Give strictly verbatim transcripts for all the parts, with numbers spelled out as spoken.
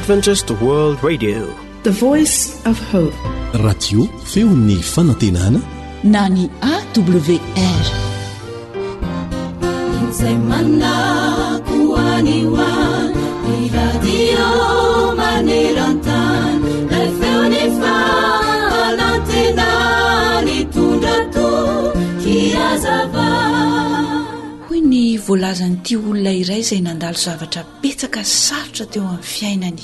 Adventist World Radio, the voice of hope. Radio feon'ny fanantenana na ny A W R. Insemana kuaniwa ni radio manerantan la feoni fanantena ni tundrato kiazava. Hoy ny voalazan'ity olona iray izay nandalo zavatra betsaka sarotra teo amin'ny fiainany.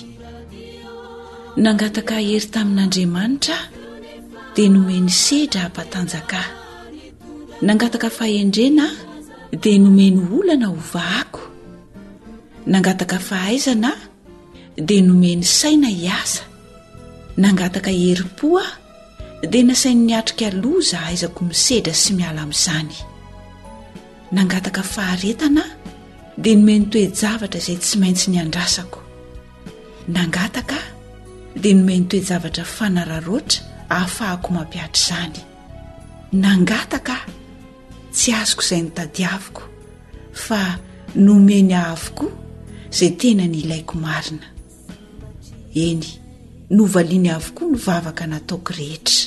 Nangataka hery tamin'Andriamanitra dia nomeny sedra hampatanjaka. Nangataka fahendrena dia nomeny olana ho vahako. Nangataka fahaizana dia nomeny saina hiasa. Nangataka herim-po dia nasainy niatrika loza aizako misedra sy miala amin'izany. Nangataka faharetana dia nomeny toe-javatra izay tsy maintsy niandrasako. Nangataka dia nomeny toe-javatra fanararoatra ahafahako mampiatra izany. Nangataka tsy azoko izay nitadiaviko fa nomeny ahavokoa izay tena ny ilaiko marina. Eny, novaliany avokoa ny vavaka nataoko rehetra.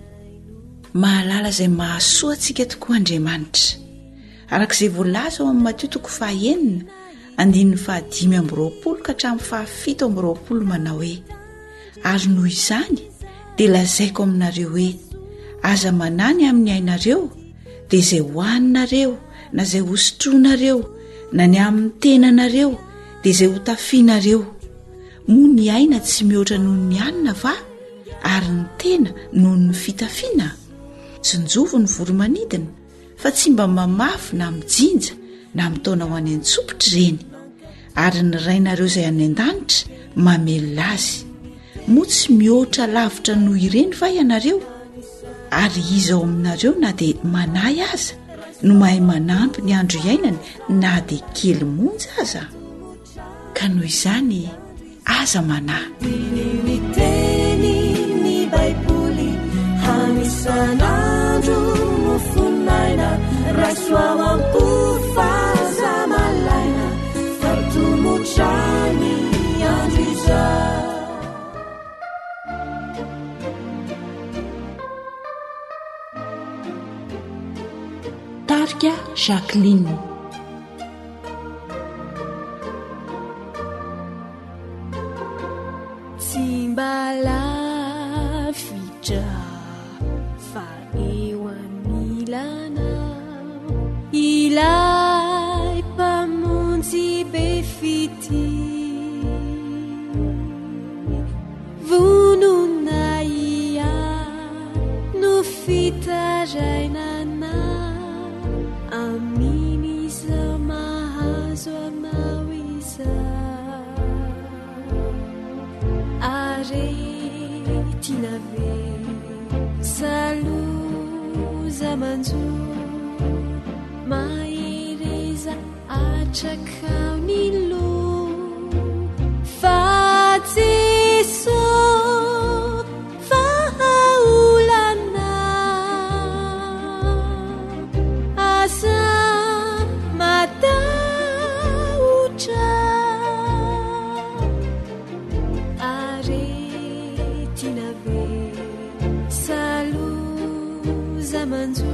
Mahalala izay mahasoa antsika tokoa Andriamanitra. Arak'izay voalaza ao amin'ny Mateo toko fahaenina andininy fahadimy amby roapolo ka hatramin'ny fahafito amby roapolo manao hoe: ary noho izany dia lazaiko aminareo hoe aza manany amin'ny ainareo dia izay hohaninareo na izay hosotroanareo na ny amin'ny tenanareo dia izay hotafianareo. Moa ny aina tsy mihoatra noho ny hanina va, ary ny tena noho ny fitafiana. Tsinjovo ny voromanidina fa tsy mba mamafy na mijinja na mitaona ho any an-tsopitra ireny. Ary ny rainareo izay any an-danitra mamelona azy. Moa tsy mihoatra lavitra noho ireny va ianareo? Ary izy ao aminareo na dia manahy aza no mahay manampy ny andro iainany na dia kely monja aza. Ka noho izany aza manahy. Miteny ny Baiboly hanisan'andro no fonaina rasoa ampofaza malaina fatomotrany andro izay. Tarika Jacqueline. Timbala fitra fa eo amilana ilay mpamonjy be fity vonona ia no fitarainana aminy iza mahazo anao iza aretinave saluza manjo maereza atrakao ny lo fa Jesu fahaolana asa matahotra aretinave saluza manjo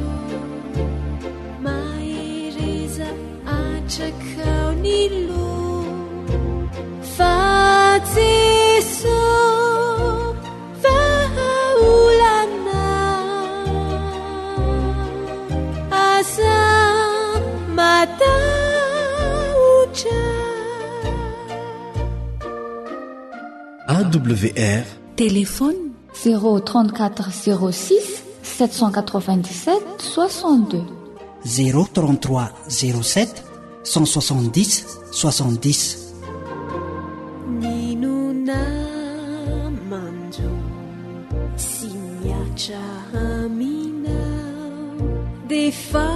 maereza atrakao ny lo fa Jesu fahaolana asa matahotra. A W R Téléphone zéro trente-quatre zéro six sept cent quatre-vingt-dix-sept soixante-deux zéro trente-trois zéro sept cent soixante-dix soixante-dix. Ninuna manjo si miatra aminao de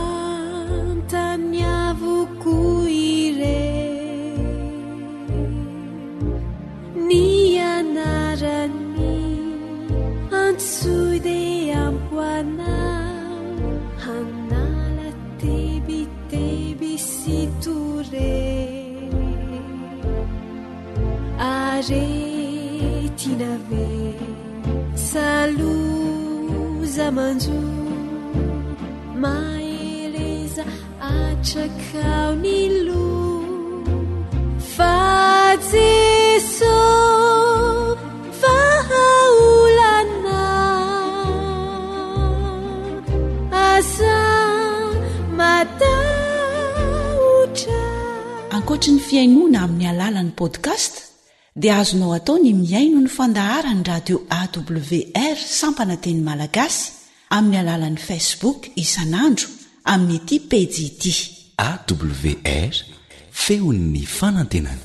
fantaniavoko ire ny anarany antsoy de ampoanao hanala tebiteby sy tore are inave saloza manjo maeleza atrakaonilo fa jeso fahaolana asa matahotra. ankoatra ny fiainoana amin'ny alalan'ny podcast dia azonao atao ny miaino ny fandaharany radio awr sampana teny malagasy amin'ny alalan'ny facebook isanandro amin'ny ity pejy ity A W R feon'ny fanantenana.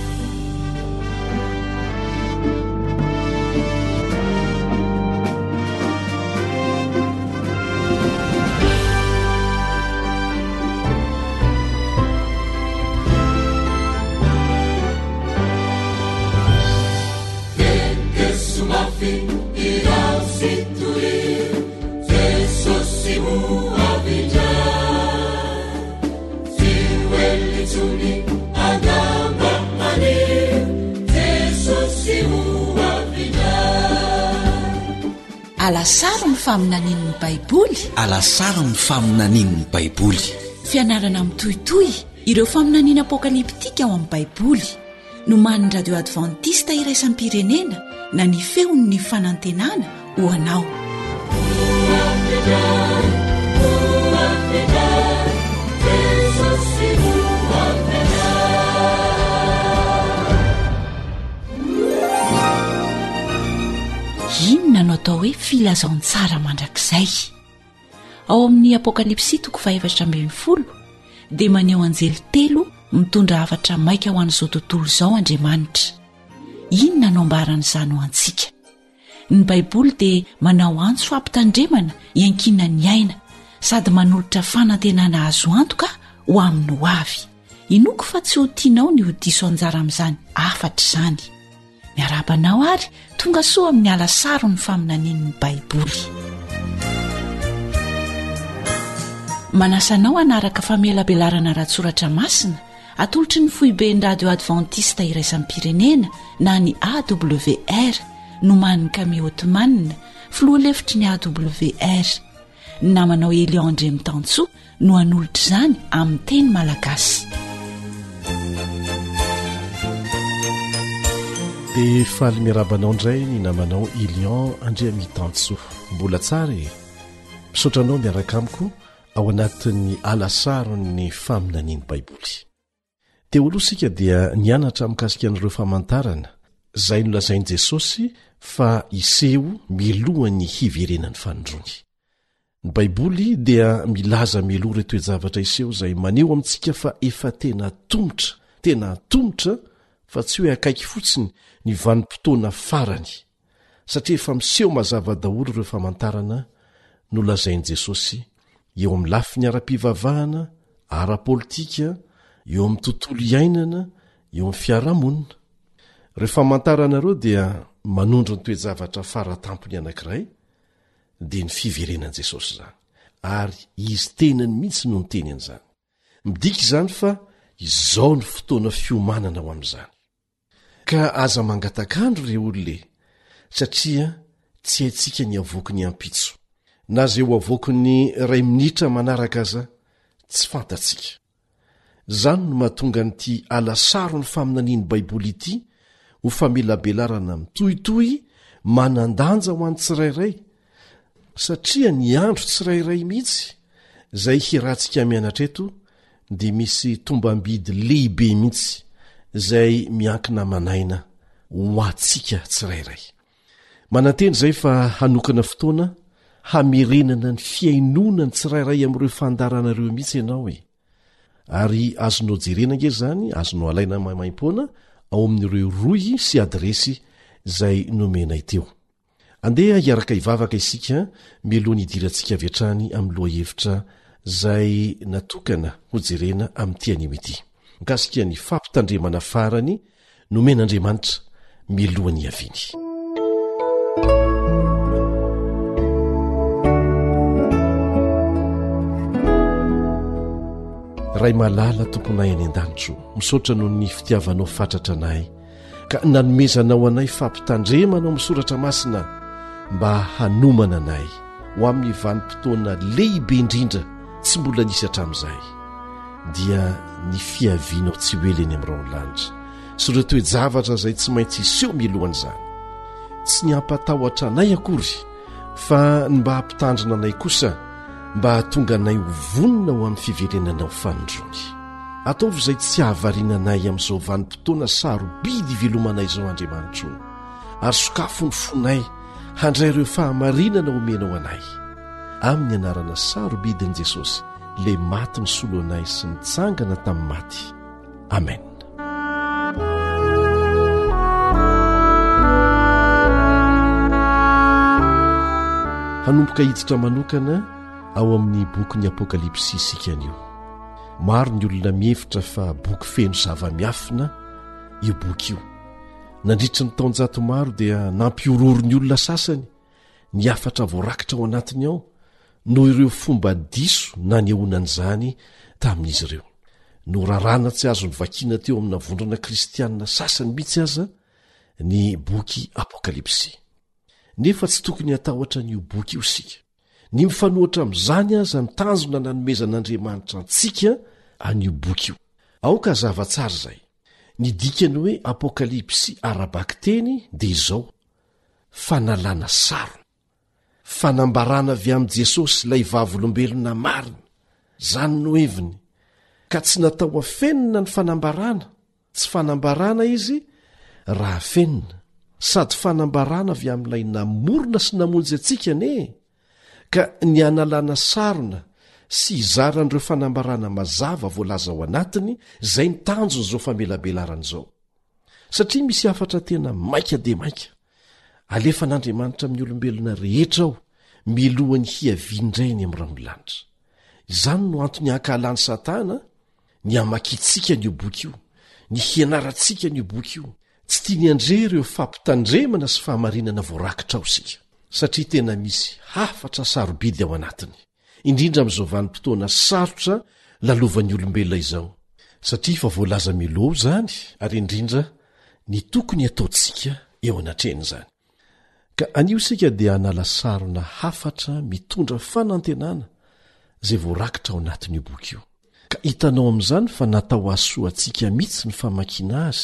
alasara ny faminanin'ny baiboly alasara ny faminanin'ny baiboly fianarana mitohitoy ireo faminaniana apokaliptika ao amin'ny baiboly no man'ny radio adventista iraisam-pirenena na ny feon'ny fanantenana ho anao. inona no atao hoe filazaontsara mandrakizay ao amin'ny apokalipsy toko fahaefatra ambin'ny folo dia maneho anjely telo mitondra hafatra maika ho an'izao tontolo izao Andriamanitra. inona no ambaran'izany ho antsika? ny baiboly dia manao antso fampitandremana iankina ny aina sady manolotra fanantenana azo antoka ho amin'ny ho avy. inoko fa tsy ho tianao ny ho diso anjara amin'izany afatra izany. miarabanao ary tonga soa amin'ny alasaro ny faminanin'ny baiboly. manasanao anaraka famelabelarana ratsoratra masina atolotry ny foiben'ny radio adventista iraisam-pirenena na ny A W R no man'ny Camille Ottoman filoha lefitry ny A W R. namanao Eliandre Mitantso no anolotra izany amin'ny teny malagasy. dia faly miarabanao indray ny namanao Elion Andrea Mitantso. mbola tsara e misotranao miaraka amiko ao anatin'ny alasarony faminaniany baiboly. teo aloha sika dia nianatra mikasika an'ireo famantarana izay nolazain'i Jesosy fa iseho milohan'ny hiverenany fanondrony. ny baiboly dia milaza miloha reto zavatra iseho izay maneho amintsika fa efa tena tomotra tena tomotra fa tsy hoe akaiky fotsiny ny vanim-potoana farany satria efa miseho mazava daholo ireo famantarana nolazain'i Jesosy eo amin'ny lafiny ara-pivavahana, ara-politika, eo amin'ny tontolo iainana, eo amin'ny fiarahamonina. ireo famantarana ireo dia manondro ny toejavatra faratampony anankiray dia ny fiverenan'i Jesosy izany ary izy tenany mihitsy no niteny an'izany. midika izany fa izao ny fotoana fiomanana ao amin'izany ka aza mangatakandro ireo olole satria tsy haintsika ny avoky ny ampitso na zay ho avoky ny ray minitra manaraka aza tsy fantatsika. izany no mahatonga nyity alasaro ny faminaniany baiboly ity ho famelabelarana mitohitohy manandanja ho an'ny tsirairay satria ny andro tsirairay mihitsy izay hirantsika mianatra eto dia misy tombam-bidy lehibe mihitsy izay miankina manaina ho antsika tsirairay. mananteny izay fa hanokana fotoana hamerenana ny fiainona ny tsirairay amin'ireo fandaranareo mihitsy ianao e ary azonao jerena nge zany azonao alaina maimaim-poana ao amin'ireo roy sy adresy izay nomenay teo. andeha hiaraka hivavaka isika mialohan'ny hidirantsika avy hatrany amin'ny loha hevitra izay natokana ho jerena amin'ity anio ity mikasika ny fampitandremana farany nomen'Andriamanitra mialohan'ny haviny. ray malala tomponay any an-danitro misaotra noho ny fitiavanao fatratra anay ka nanomezanao anay fampitandremana ao amin'ny soratra masina mba hanomana anay ho amin'ny vanim-potoana lehibe indrindra tsy mbola nisy hatramin'izay dia ny fiavianao tsy hoeleny amin'irao ny lanitra sy ireo toe-javatra izay tsy maintsy iseho milohan'izany tsy ny hampatahotra anay akory fa mba hampitandrina anay kosa mba hahatonga anay ho vonona ho amin'ny fiverenanao fanondrony ataovy izay tsy hahavariana anay amin'izao vanim-potoana sarobidy ivelomanay izao Andriamanitro ary sokafo ny fonay handray ireo fahamarinana omenao anay amin'ny anarana sarobidin'i Jesosy le maty ny solo anay sy nitsangana tamin'ny maty amen. Hanomboka hiditra manokana ao amin'ny boky ny Apokalipsy isika anio. Maro ny olona mihevitra fa boky feno zava-miafina io boky io. Nandritry ny taonjato maro dia nampiororo ny olona sasany ny afatra voarakitra ao anatiny ao no ireo fomba diso na ny ehonan'izany tamin'izy ireo. No rarana tsy azo nyvakiana teo amina vondrana kristianina sasany mihitsy aza ny boky Apokalipsy. Nefa tsy tokony hatahotra n'io boky io sika. Ny mifanohatra amin'izany aza ny tanjona nanomezan'Andriamanitra antsika an'io boky io. Aoka zava-tsara izay. Ny dikany hoe Apokalipsy arabaky teny dia izao: fanalana sarona, fanambarana avy amin'i Jesosy ilay vavolombelona marina, zany no heviny. Ka tsy natao afenina ny fanambarana, tsy fanambarana izy raha afenina, sady fanambarana avy amin'ilay namorona sy namonjy antsika ne. Ka ny analana sarona sy izaran'ireo fanambarana mazava voalaza ao anatiny izay ny tanjon'izao famelabelaran'izao. Satria misy afatra tena maika dia maika alefa n'Andriamanitra amin'ny olombelona rehetra ao milohany hiavindrainy amin'irao ny lanitra. Izany no antony hankalany Satana ny hamakitsika n'io boky io, ny hianarantsika n'io boky io, tsy tia ny andre ireo fampitandremana sy fahamarinana voarakitra ao sika, satria tena misy hafatra sarobidy ao anatiny, indrindra amin'izao vanim-potoana sarotra lalovan'ny olombelona izao, satria fa voalaza miloa zany ary indrindra ny tokony ataontsika eo anatreny izany. Ka anio isika dia hanala sarona hafatra mitondra fanantenana izay voarakitra ao anatin'io boky io. Ka hitanao amin'izany fa natao hasoa antsika mihitsy ny famakiana azy,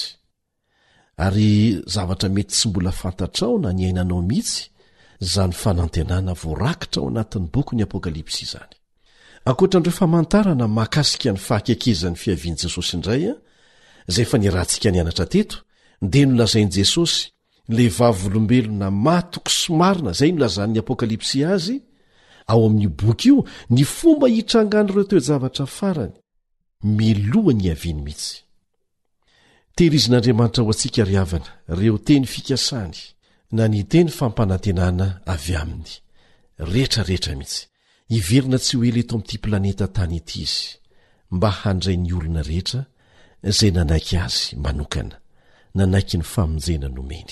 ary zavatra mety tsy mbola fantatrao na ny ainanao mihitsy zany fanantenana voarakitra ao anatin'ny boky ny Apokalipsy izany. Ankoatran'ireo famantarana mahakasika ny fahakekezan'ny fiavian'i Jesosy indray a, izay fa niarahantsika nianatra teto, dia nolazain'i Jesosy le vavolombelona matoko sy marina izay nolazan'ny Apokalipsy azy ao amin'io boky io, ny fomba hitrangan'ireo toe-javatra farany milohany hiaviany mihitsy. Tehirizin'Andriamanitra ho antsika ry havana reo teny fikasany na ny teny fampanantenana avy aminy rehetrarehetra mihitsy, hiverina tsy ho ela eto amin'ity planeta tany ity izy, mba handray ny olona rehetra izay nanaiky azy manokana, nanaiky ny famonjena nomeny.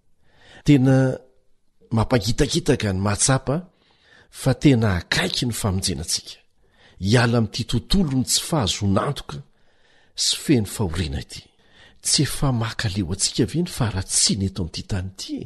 Tena mampagitakitaka ny mahatsapa fa tena akaiky ny famonjenantsika, hiala amin'ity tontolo ny tsy fahazonantoka sy feno fahoriana ity. Tsy efa makaleo antsika ve ny faharatsiana eto amin'ity tany ity?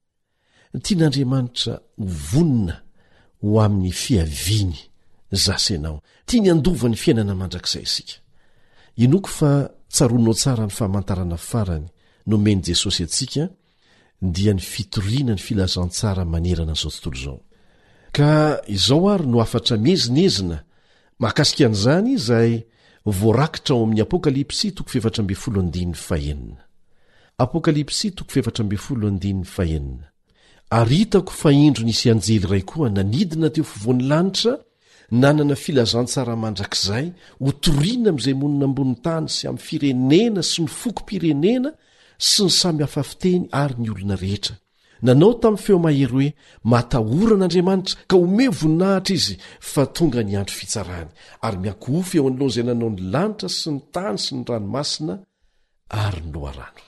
Tian'Andriamanitra ho vonina ho amin'ny fiaviany zasy ianao, tia ny andova ny fiainana mandrakizay isika. Inoko fa tsaronao tsara ny famantarana farany nomeny Jesosy antsika dia ny fitoriana ny filazantsara manerana izao tontolo izao. Ka izao ary no afatra mezinezina mahakasika an'izany izay voarakitra ao amin'ny Apokalipsy toko efatra amby folo andiny fahenina. Apokalipsy toko efatra amby folo andiny fahenina. Ary hitako fa indro nisy anjely iray koa nanidina teo fovoan'ny lanitra, nanana filazantsara mandrakizay, ho toriana amin'izay monina ambony tany sy amin'ny firenena sy ny fokom-pirenena sy ny samy hafa fiteny ary ny olona rehetra. Nanao tamin'ny feo mahery hoe matahoran'Andriamanitra ka ome voninahitra izy fa tonga ny andro fitsarany, ary miankofy eo an'loha izay nanao ny lanitra sy ny tany sy ny ranomasina ary ny loharano.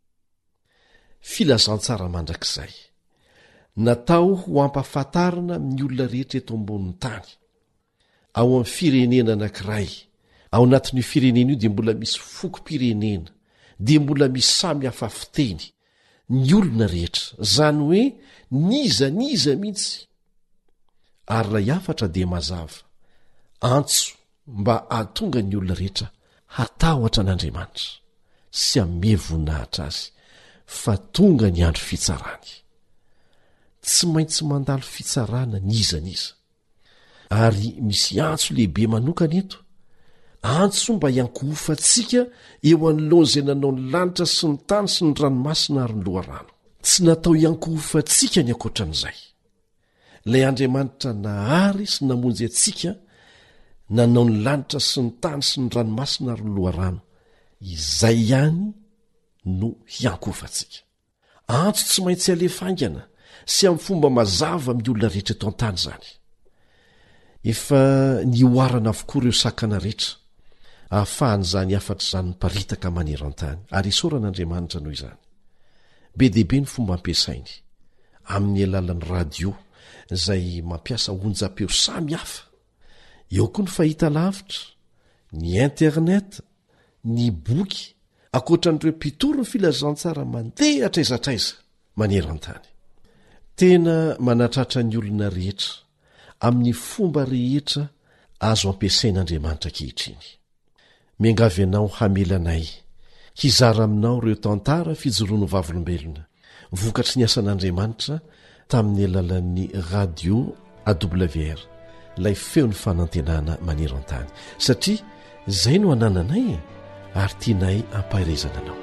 Filazantsara mandrakizay natao ho ampahafantarana amin'ny olona rehetra eto ambonin'ny tany, ao amin'ny firenena anankiray. Ao anatin'io firenena io dia mbola misy fokom-pirenena, dia mbola misy samy hafa fiteny ny olona rehetra, zany hoe niza niza mihitsy. Ary ray afatra dia mazava, antso mba hahatonga ny olona rehetra hatahotra an'Andriamanitra sy haome voninahitra azy fa tonga ny andro fitsarany. Tsy maintsy mandalo fitsarana niza niza. Ary misy antso lehibe manokana eto, antso mba hiankohofantsika eo anoloana izay nanao ny lanitra sy ny tany sy ny ranomasina ary ny loharano. Tsy natao hiankohofantsika ny ankoatran'izay. Ilay Andriamanitra nahary sy namonjy antsika, nanao ny lanitra sy ny tany sy ny ranomasina ary ny loharano, izay ihany no hiankohofantsika. Antso tsy maintsy alefaingana sy amin'ny fomba mazava amin'ny olona rehetra eto an-tany izany. Efa nioarana avokoa ireo sakana rehetra ahafahan'izany afatra izany miparitaka maneran-tany, ary isaoran'Andriamanitra noho izany. Be dehibe ny fomba ampiasainy amin'ny alalan'ny radio izay mampiasa onjam-peo samy hafa, eo koa ny fahita lavitra, ny internet, ny boky, ankoatran'ireo mpitoro ny filazantsara mandeha atraizatraiza maneran-tany. Tena manatratra ny olona rehetra amin'ny fomba rehetra azo ampiasain'Andriamanitra ankehitriny. Miangavy ianao hamelanay hizara aminao ireo tantara fijoroano vavolombelona vokatry ny asan'Andriamanitra tamin'ny alalan'ny radio A W R, ilay feon'ny fanantenana maneran-tany, satria izay no anananay ary tianay ampairezana anao.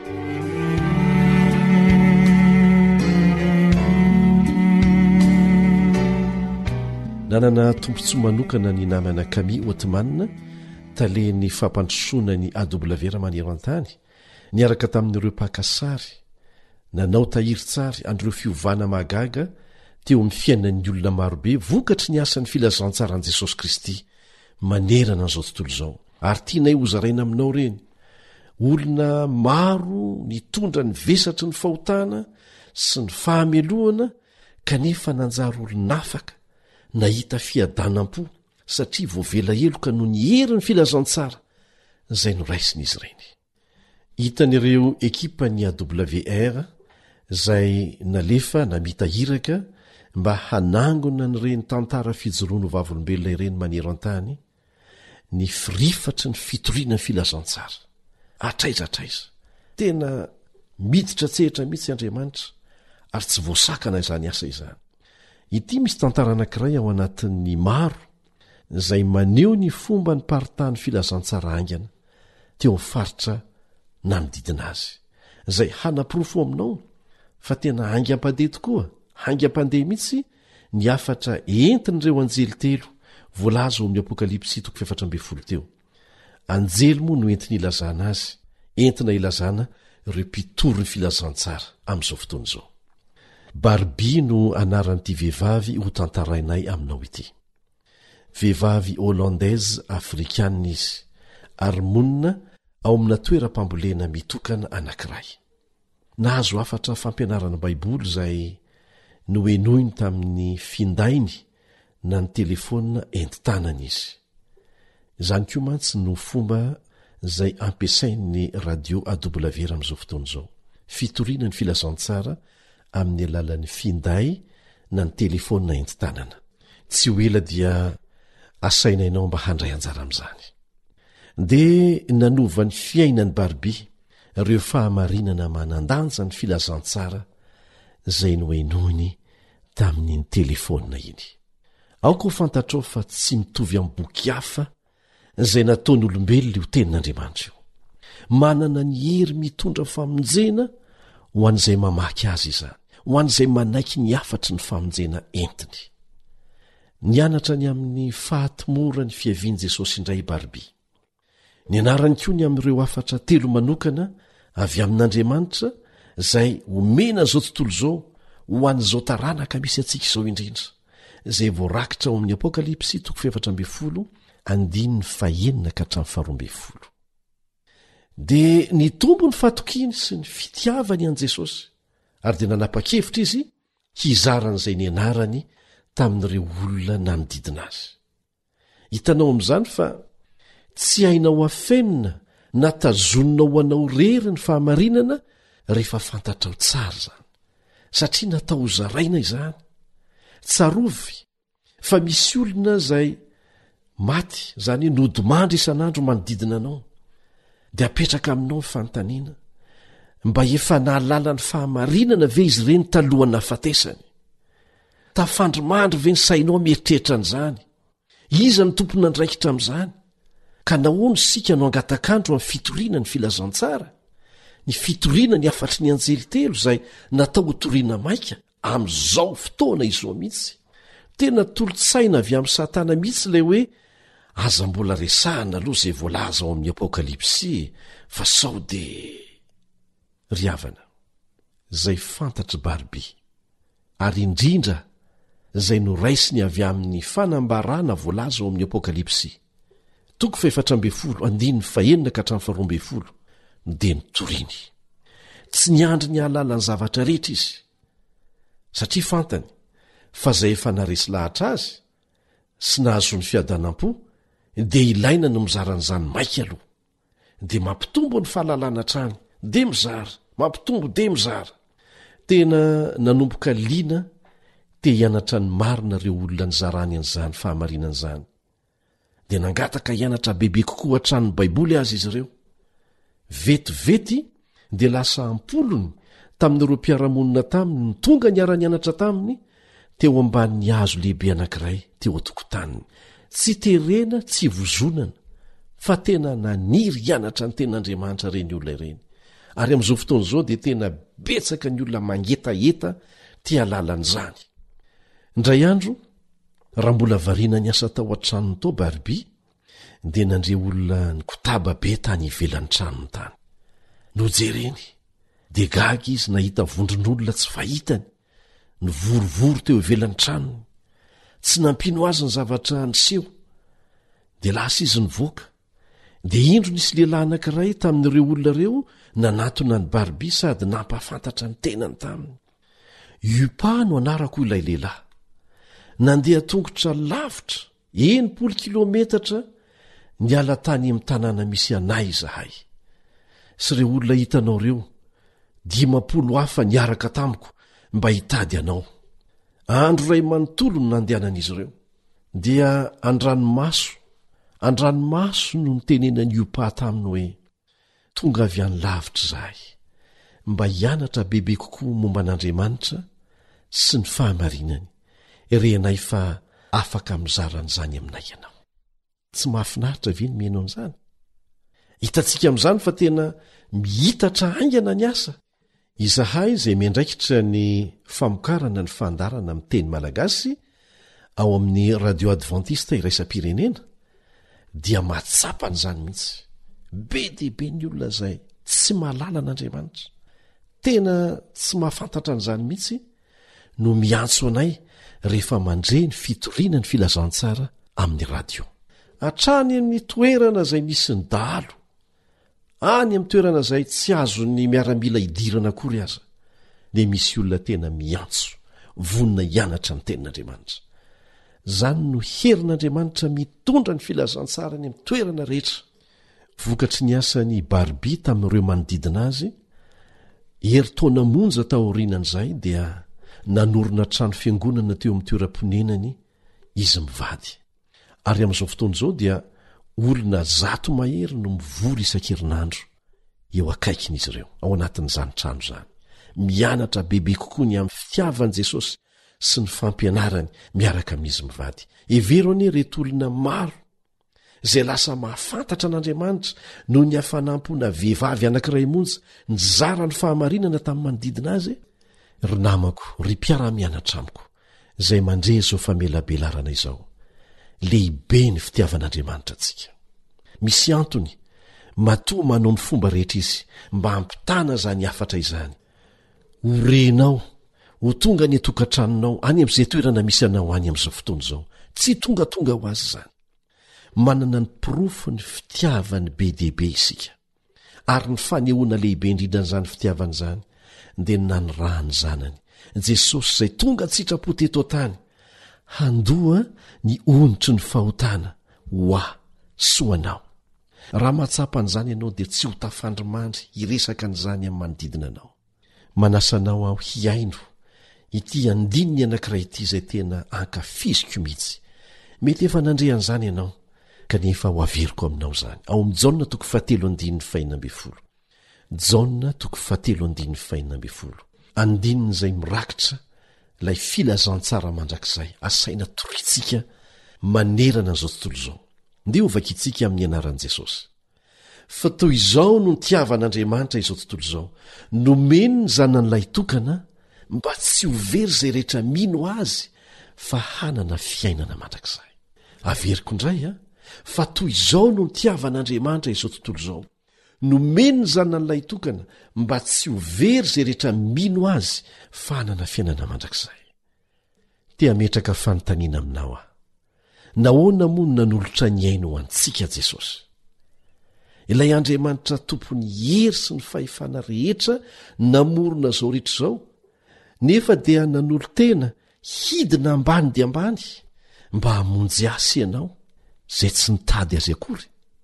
Nanana tompontsoa manokana ny namana Kami Otmanina talehin'ny fampandrosoana ny A W R maneran-tany, niaraka tamin'ireo pakasary, nanao tahiry tsary andreo fiovana mahagaga teo amin'ny fiainan'ny olona marobe vokatry ny asan'ny filazantsarani Jesosy Kristy manerana an'izao tontolo izao. Ary tianay hozaraina aminao reny, olona maro nitondra ny vesatry ny fahotana sy ny fahamelohana kanefa nanjary olonafaka nahita fiadanam-po satria voavela heloka no ny herin'ny filazantsara izay noraisin'izy ireny. Hitan'ireo ekipany A W R izay nalefa namitahiraka mba hanangona n'ireny tantara fijoroano vavolombelona ireny maneran-tany, ny firifatry ny fitoriana ny filazantsara atraizatraiza. Tena miditra tsehitra mihitsy Andriamanitra ary tsy voasakana izany asa izany. Ity misy tantara anankiray ao anatin'ny maro izay maneho ny fomba ny paritany filazantsara aingana teo amin'ny faritra nanodidina azy, izay hanaporofo aminao fa tena haingam-pandeha tokoa, haingam-pandeha mihitsy ny afatra entin'ireo anjely telo voalaza ao amin'ny Apokalipsy toko efatra amby folo teo. Anjely moa no entina ilazana azy, entina ilazana ireo mpitoro ny filazantsara amin'izao fotoana izao. Barbie no anaran'ity vehivavy ho tantarainay aminao ity. Vehivavy hollandaise afrikanina izy, ary monina ao amina toeram-pambolena mitokana anankiray. Nahazo afatra fampianarana baiboly izay noenoiny tamin'ny findainy na ny telefona enti-tanana izy. Izany koa mantsy no fomba izay ampiasain'ny radio A W R amin'izao fotoana izao, fitoriana ny filazantsara amin'ny alalan'ny finday na ny telefona enti-tanana. Tsy ho ela dia asainainao mba handray anjara amin'izany. Dia nanova ny fiainany Barbie ireo fahamarinana manandanja ny filazantsara izay noenoiny tamin'ny telefona iny. Aoka ho fantatrao fa tsy mitovy amin'ny boky hafa izay nataon'olombelona io tenin'Andriamanitra io. Manana ny hery mitondra famonjena ho an'izay mamaky azy izany, ho an'izay manaiky ny afatry ny famonjena entiny. Nianatra ny amin'ny fahatimora ny fiavian'i Jesosy indray Barbie. Nianarany koa ny amin'ireo afatra telo manokana avy amin'Andriamanitra izay omena izao tontolo izao ho an'izao taranaka misy antsika izao indrindra, izay voarakitra ao amin'ny Apokalipsy toko efatra amby folo andininy fahenina ka hatramin'ny faharoa amby folo. Dia nitombo ny fatokiny sy ny fitiavany an' Jesosy, ary dia nanapa-kevitra izy hizaran'izay nianarany tamin'ireo olona nanodidina azy. Hitanao amin'izany fa tsy hainao afenina natazonina ho anao rery ny fahamarinana rehefa fantatrao tsara zany satria natao ho zaraina izany tsarovy fa misy olona zay maty zany nodimandry isan'andro manodidina anao dia apetraka aminao ny fanontaniana mba efa nahalala ny fahamarinana ve izy ireny talohany nafatesany tafandrimandry ve ny sainao mieritreritra an'izany iza ny tompony andraikitra amin'izany ka nahoany sika no angatakandro amin'ny fitoriana ny filazantsara ny fitoriana ny afatry ny anjely telo izay natao hotoriana maika amin'izao fotoana izao mihitsy tena tolotsaina avy amin'ny satana mihitsy ilay hoe aza mbola resahana aloha izay voalaza ao amin'ny apokalipsy fa sao dia ry havana izay fantatry bariby ary indrindra izay noraisiny avy amin'ny fanambarana voalaza ao amin'ny apokalipsy toko faefatra ambe folo andininy fahenina ka hatramin'ny faharoa ambe folo dia nitoriany tsy niandry ny ahalala ny zavatra rehetra izy satria fantany fa izay efa naresy lahatra azy sy nahazony fiadanam-po dia ilaina no mizaran'izany maika aloha dia mampitombo ny fahalalana trany dia mizara mampitombo dia mizara tena nanomboka liana te hianatra ny marina ireo olona nizarany an'izany fahamarinan'izany dia nangataka hianatra bebe kokoa hatranony baiboly azy izy ireo vetivety dia lasa ampolony tamin'ireo mpiaramonina taminy ny tonga niara-nianatra taminy teo ambanin'ny hazo lehibe anankiray teo a-tokotaniny tsy terena tsy vozonana fa tena naniry hianatra ny ten'andriamanitra ireny olona ireny ary amin'izao fotoana izao dia tena betsaka ny olona mangetaheta ty alalan'izany indray andro raha mbola variana ny asa tao an-tranony tao bariby dia nandre olona ny kotaba be tany ivelan'ny tranony tany nojereny dia gaga izy nahita vondron'olona tsy fahitany ny vorovoro teo ivelan'ny tranony tsy nampino azy ny zavatra niseho dia lasa izy nivoaka dia indro nisy lehilahy anankiray tamin'ireo olona ireo nanatona ny bariby sady nampahafantatra ny tenany taminy iupa no anarako ilay lehilahy nandeha tongotra lavitra enimpolo kilometatra ny ala tany amin'ny tanàna misy anay izahay sy ireo olona hitanao ireo dimampolo hafa niaraka tamiko mba hitady anao andro ray manontolo no nandehanan'izy ireo dia andranomaso andranomaso no nitenenany iopa taminy hoe tonga avy any lavitra izahay mba hianatra bebe kokoa momba an'andriamanitra sy ny fahamarinany irenay fa afaka mizaran'izany aminay ianao tsy mahafinaritra ve ny mihainao an'izany hitantsika amin'izany fa tena mihitatra haingana ny asa izahay izay miandraikitra ny famokarana ny fandarana amin'ny teny malagasy ao amin'ny radio adventista iraisam-pirenena dia matsapan'izany mihitsy be dehibe ny olona izay tsy mahalala an'andriamanitra tena tsy mahafantatra an'izany mihitsy no miantso anay rehefa mandre ny fitoriana ny filazantsara amin'ny radio hatrany amin'ny toerana izay misy ny dahalo any amin'ny toerana izay tsy azo ny miaramila hidirana akory aza dia misy olona tena miantso vonina hianatra ny tenin'andriamanitra izany no herin'andriamanitra mitondra ny filazantsara ny amin'ny toerana rehetra vokatry ny asany bariby tamin'ireo manodidina azy heritaona monja taorianan'izay dia nanorona trano fiangonana teo amin'ny toeram-ponenany izy mivady ary amin'izao fotoana izao dia olona zato mahery no mivory isan-kerinandro eo akaikin'izy ireo ao anatin'izany trano izany mianatra bebe kokoa ny amin'ny fitiavan'i jesosy sy ny fampianarany miaraka amin'izy mivady evero anie reto olona maro izay lasa mahafantatra an'andriamanitra noho ny hafanampona vehivavy anankiray monja ny zara ny fahamarinana tamin'ny manodidina azy ry namako ry mpiara-mianatra amiko izay mandre izao famelabelarana izao lehibe ny fitiavan'andriamanitra antsika misy antony matoa manao ny fomba rehetra izy mba hampitana zany afatra izany orenao ho tonga ny atokantranonao any amin'izay toerana misy anao any amin'izao fotoana izao tsy tonga tonga ho azy zany manana ny pirofo ny fitiavany be dehibe isika ary ny fanehoana lehibe indrindran'izany fitiavana izany dia nanyrahany zanany jesosy izay tonga tsitrapo teto tany handoa ny onitry ny fahotana ho ah soanao raha mahatsapa an'izany ianao dia tsy ho tafandrimandry hiresaka an'izany amin'ny manodidina anao. Manasanao aho hiaino ity andininy anankiray ity izay tena ankafiziko mihitsy. Mety efa nandrean'izany ianao kanefa ho averiko aminao izany. Ao amin'ny Jaona toko fahatelo andininy fahinana ambin'ny folo. Jaona toko fahatelo andininy fahinana ambin'ny folo. Andininy izay mirakitra ilay filazantsara mandrakizay asaina toritsika manerana an'izao tontolo izao. Ndeha ovaka itsika amin'ny anaran'i Jesosy. Fa toy izao no nitiavan'Andriamanitra izao tontolo izao, nomeny ny zanan'ilay tokana mba tsy ho very izay rehetra mino azy fa hanana fiainana mandrakizay. Averiko indray a, fa toy izao no nitiavan'Andriamanitra izao tontolo izao, nomeny ny zanan'ilay tokana mba tsy ho very izay rehetra mino azy fa hanana fiainana mandrakizay. Tea metraka fanontaniana aminao aho. Nahoana moa no nanolotra ny aina ho antsika Jesosy? Ilay Andriamanitra tompony hery sy ny fahefana rehetra namorona izao rehetra izao, nefa dia nanolo tena hidina ambany dia ambany mba hamonjy asy ianao izay tsy nitady azy akory.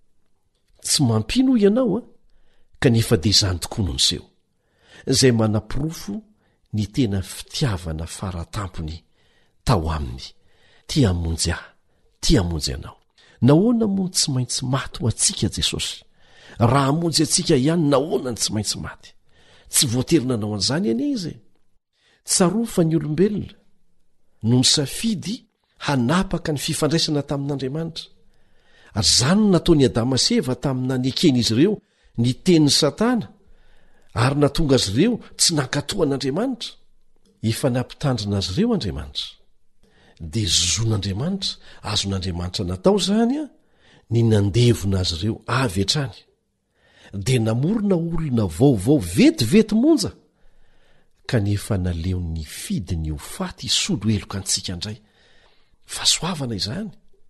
Tsy mampino ianao a, kanefa dia izany tokoa no niseho, izay manapirofo ny tena fitiavana faratampony tao aminy, tia hamonjy ahy, tia hamonjy ianao. Nahoana moa tsy maintsy maty ho antsika Jesosy? Raha hamonjy antsika ihany, nahoana ny tsy maintsy maty? Tsy voatery nanao an'izany anie izy. Tsaroa fa ny olombelona no nisafidy hanapaka ny fifandraisana tamin'Andriamanitra. Ary izany no nataony Adama sy Eva tamina nieken'izy ireo ny tenin'ny Satana, ary natonga azy ireo tsy nankatohan'Andriamanitra. Efa nampitandrina azy ireo Andriamanitra. Dia zozon'Andriamanitra, azon'Andriamanitra natao izany a, ny nandevona azy ireo avy hatrany. Dia namorona olona vaovao vetivety monja, kanefa naleo ny fidiny ho faty hisolo heloka antsika indray. Fahasoavana izany.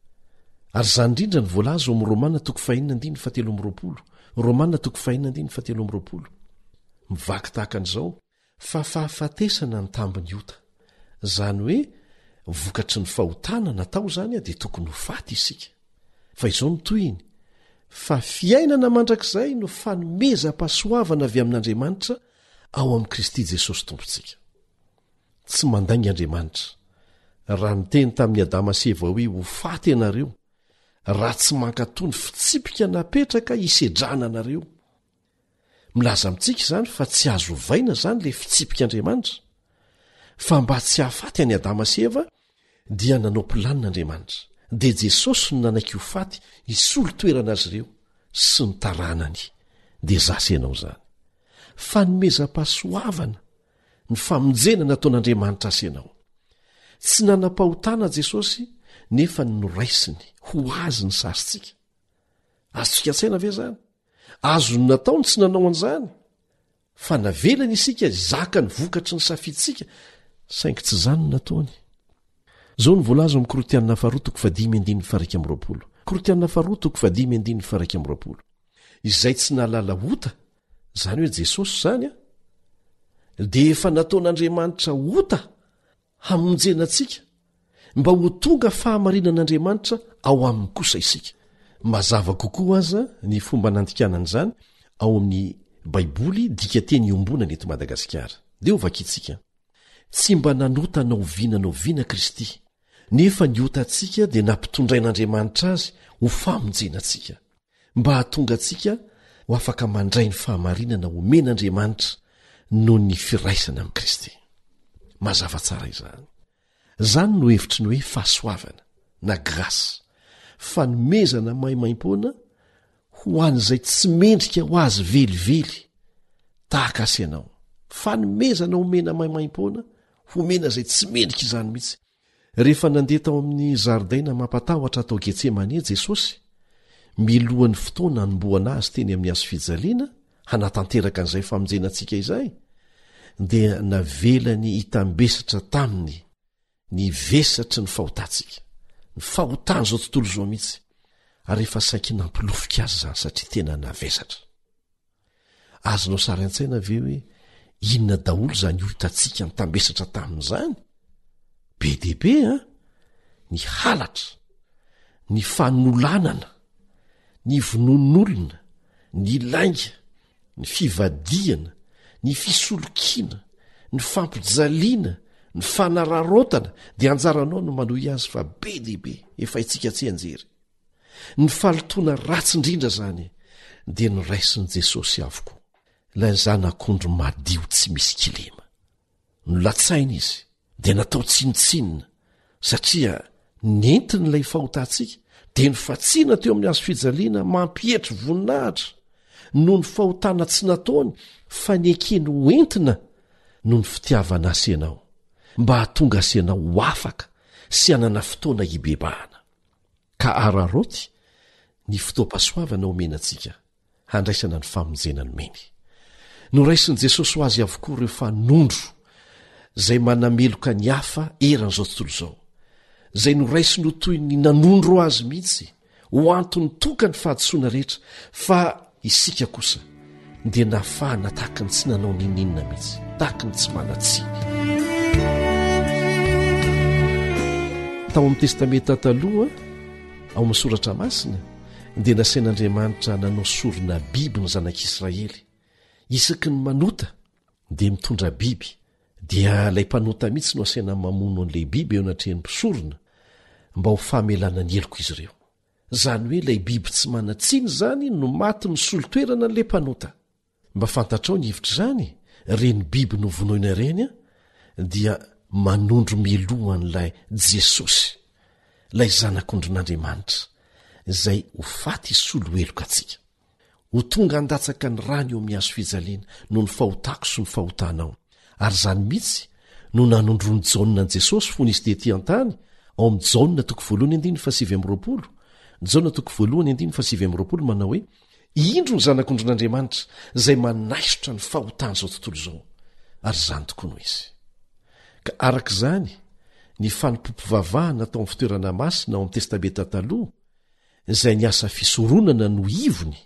Ary izany indrindra ny voalaza ao amin'ny Romana toko fahinana andininy fahatelo amby roapolo. Romana toko fahinana andininy fahatelo amby roapolo. Mivaky tahaka an'izao, fa fahafatesana ny tambiny ota. Izany hoe vokatry ny fahotana natao izany a dia tokony ho faty isika. Fa izao no toyiny, fa fiainana mandrakizay no fanomezam-pahasoavana avy amin'Andriamanitra ao amin'i Kristy Jesosy tompontsika. Tsy mandainga Andriamanitra raha niteny tamin'ny Adama sy Eva hoe ho faty ianareo, raha tsy mankatoa ny fitsipika napetraka hisedrana anareo. Milaza amintsika izany fa tsy azo ovaina izany ilay fitsipik'Andriamanitra. Fa mba tsy hahafaty any Adama sy Eva dia nanao planin'Andriamanitra, dia Jesosy no nanaiky ho faty hisolo toerana azy ireo sy ny taranany. Dia zasy ianao izany. Fanomezam-pahasoavana ny famonjena nataon'Andriamanitra asy ianao. Tsy nanam-pahotana Jesosy nefa noraisiny ho azy ny sarytsika. Azontsika an-tsaina ve izany? Azony nataony tsy nanao an'izany, fa navelany isika zaka ny vokatry ny safiditsika, saingy tsy izany no nataony. Zao ny voalaza amin'ny Korotianina faharoa toko fadimy andininy faharaiky amby roapolo. Korotianina faharoa toko fadimy andininy faharaiky amby roapolo. Izay tsy nahalala ota, izany hoe Jesosy izany a, dia efa nataon'Andriamanitra ota hamonjena antsika, mba ho tonga fahamarinan'Andriamanitra ao aminy kosa isika. Mazava kokoa aza ny fomba nandikanan'izany ao amin'ny Baiboly dika teny iombonany eto Madagasikara. Dia ovakitsika. Tsy mba nanota na oviana na oviana Kristy, nefa ny ota antsika dia nampitondrain'Andriamanitra azy ho famonjena antsika, mba hahatonga antsika ho afaka mandray ny fahamarinana omen'Andriamanitra noho ny firaisana amin'i Kristy. Mazava tsara izany. Zany no hevitry ny hoe fahasoavana na grasy, fanomezana maimaim-poana ho an'izay tsy mendrika ho azy velively tahaka asy ianao. Fanomezana homena maimaim-poana homena izay tsy mendrika izany mihitsy. Rehefa nandeha tao amin'ny zaridaina mampatahotra tao Getsemane Jesosy, milohan'ny fotoana anomboana azy teny amin'ny hazo fijaliana hanatanteraka an'izay famonjena antsika izay, dia navelany hitambesatra taminy ny vesatry ny fahotantsika, ny fahotana izao tontolo izao mihitsy, ary efa saiky nampilofika azy izany satria tena navesatra. Azonao sary an-tsaina ve hoe inona daholo izany io hitantsika nitambesatra tamin'izany? Be deaibe a, ny halatra, ny fanolanana, ny vonon'olona ny lainga ny fivadiana ny fisolokiana ny fampijaliana ny fanararotana dia anjaranao no manohy azy fa be dehibe efa itsika tsy anjery ny falotona ratsindrindra zany dia ny raisin'i Jesosy avokoa ilay zanak'ondry madio tsy misy kilema no latsaina izy dia natao tsinotsinona satria nentin'ilay fahotantsika dia ny fatsiana teo amin'ny azo fijaliana mampietry voninahitra no ny fahotana tsy nataony fa ny ekeny hoentina no ny fitiavana asianao mba hahatonga asianao ho afaka sy hanana fotoana hibebahana ka araroty ny fotoam-pasoavana omenantsika handraisana ny famonjena ny meny no raisin'i Jesosy ho azy avokoa ireo fanondro zay manameloka ny hafa eran'izao tontolo izao zay no raisiny ho toy ny nanondro azy mihitsy ho antony toka ny fahadosoana rehetra fa isika kosa dia nafahana tahaka ny tsy nanao nininona mihitsy tahaka ny tsy manatsiny tao amin'ny testamenta taloha ao amin'ny soratra masina dia nasain'Andriamanitra nanao sorona biby ny zanak'Israely isaky ny manota dia mitondra biby dia ilay mpanota mihitsy no asaina mamono an'ilay biby eo anatrehany mpisorona mba ho famelana ny eloko izy ireo zany hoe ilay biby tsy manatsiny zany no maty ny solotoerana n'ilay mpanota mba fantatrao ny hivitra zany reny biby no vonoina ireny a dia manondro melohan'ilay Jesosy ilay zanak'ondrin'Andriamanitra izay ho faty solo eloko atsika ho tonga handatsaka ny rany eo amin'ny hazo fijaliana no ny fahotako sy ny fahotanao ary zany mihitsy no nanondrony jaonina an' Jesosy fony izy tetỳ an-tany ao amin'ny jaonina toko voalohany andiny fa sivy amby roapolo jaonina toko voalohany andiny fa sivy amby roapolo manao hoe indro ny zanak'ondrin'Andriamanitra izay manaisotra ny fahotany izao tontolo izao ary zany tokoa no izy ka arak'izany ny fanompompivavahana tao amin'ny fitoerana masina ao amin'ny testamenta taloha izay ny asa fisoronana no ivony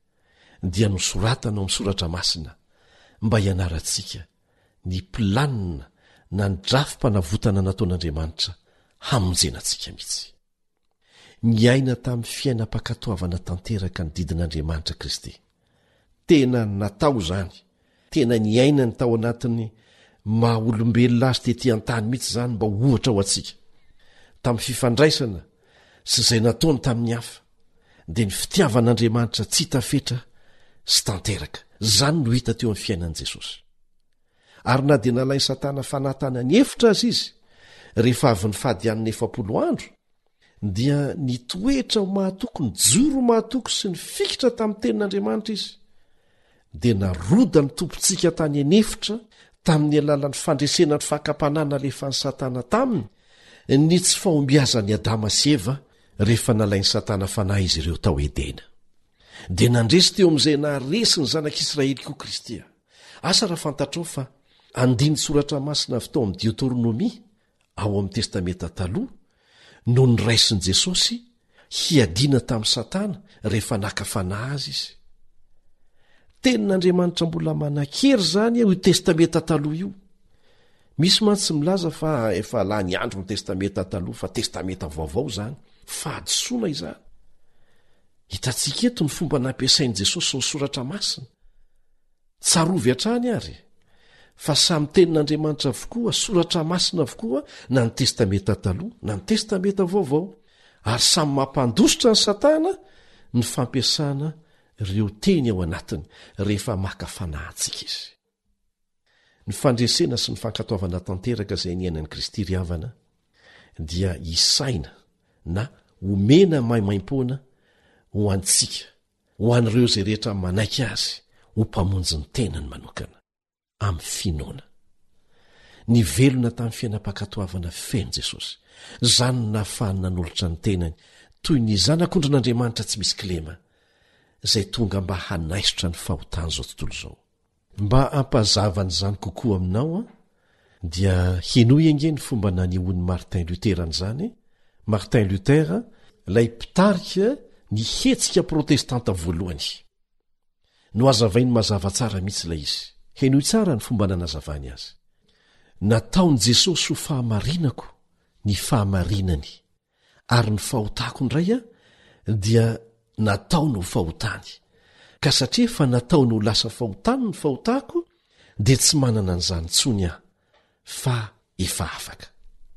dia nosoratana ao amin'ny soratra masina mba hianarantsika ny planina na ny drafim-panavotana nataon'Andriamanitra hamonjenantsika mihitsy ny aina tamin'ny fiainam-pakatoavana tanteraka ny didin'Andriamanitra Kristy tena natao zany tena ny aina ny tao anatin'ny maha olombelona azy tetỳ an-tany mihitsy zany mba ohatra ho atsika tamin'ny fifandraisana sy izay nataony tamin'ny hafa dia ny fitiavan'Andriamanitra tsy hitafetra sy tanteraka zany no hita teo amin'ny fiainan'i Jesosy ary na dia nalainy Satana fanatana ny efitra azy izy rehefa avy ny fahadian'ny efapolo andro dia nitoetra ho mahatoko ny joro mahatoko sy ny fikitra tamin'ny tenin'Andriamanitra izy dia naroda ny tompontsika tany anefitra tamin'ny alalan'ny fandresena ny fahakampanana lefa ny Satana taminy ny tsy fahombiazan'ny Adama sy Eva rehefa nalainy Satana fanahy izy ireo tao Edena dia nandresy teo amin'izay naharesi ny zanak'Israely koa Kristy asa raha fantatrao fa andiny soratra masina avy tao amin'ny Deuteronomia ao amin'ny testamenta taloha no ny raisin'i Jesosy hiadiana tamin'ny Satana rehefa nakafanahy azy izy tenin'Andriamanitra mbola manan-kery zany io testamenta taloha io misy mantsy milaza fa efa la ny andro ny testamenta taloha fa testamenta vaovao zany fa adosoana izany hitantsika eto ny fomba nampiasain'i Jesosy ny soratra masina tsarovy hatrany ary fa samy tenin'Andriamanitra avokoa soratra masina avokoa na ny testamenta taloha na ny testamenta vaovao ary samy mampandositra ny Satana ny fampiasana ireo teny ao anatiny rehefa makafanahantsika izy ny fandresena sy ny fankatoavana tanteraka izay niainan'i Kristy ry havana dia isaina na omena maimaim-poana ho antsika ho an'ireo izay rehetra manaiky azy ho mpamonjy ny tenany manokana amin'ny finoana ny velona tamin'ny fiainam-pakatoavana feno Jesosy zany no nahafahany nanolotra ny tenany toy ny zanak'ondrin'Andriamanitra tsy misy kilema izay tonga mba hanaisotra ny fahotany izao tontolo izao mba hampazavany zany kokoa aminao a dia hinoy engeny fomba nanihony Martin Luther an'izany Martin Luther ilay mpitarika ny hetsika protestanta voalohany no azavainy mazava tsara mihitsy ilay izy henoy tsara ny fomba nanazavany azy nataony Jesosy ho fahamarinako ny fahamarinany ary ny fahotako indray a dia natao no fahotany ka satria fa natao no lasa fahotany ny fahotako dia tsy manana an'izany tsony aho fa efa afaka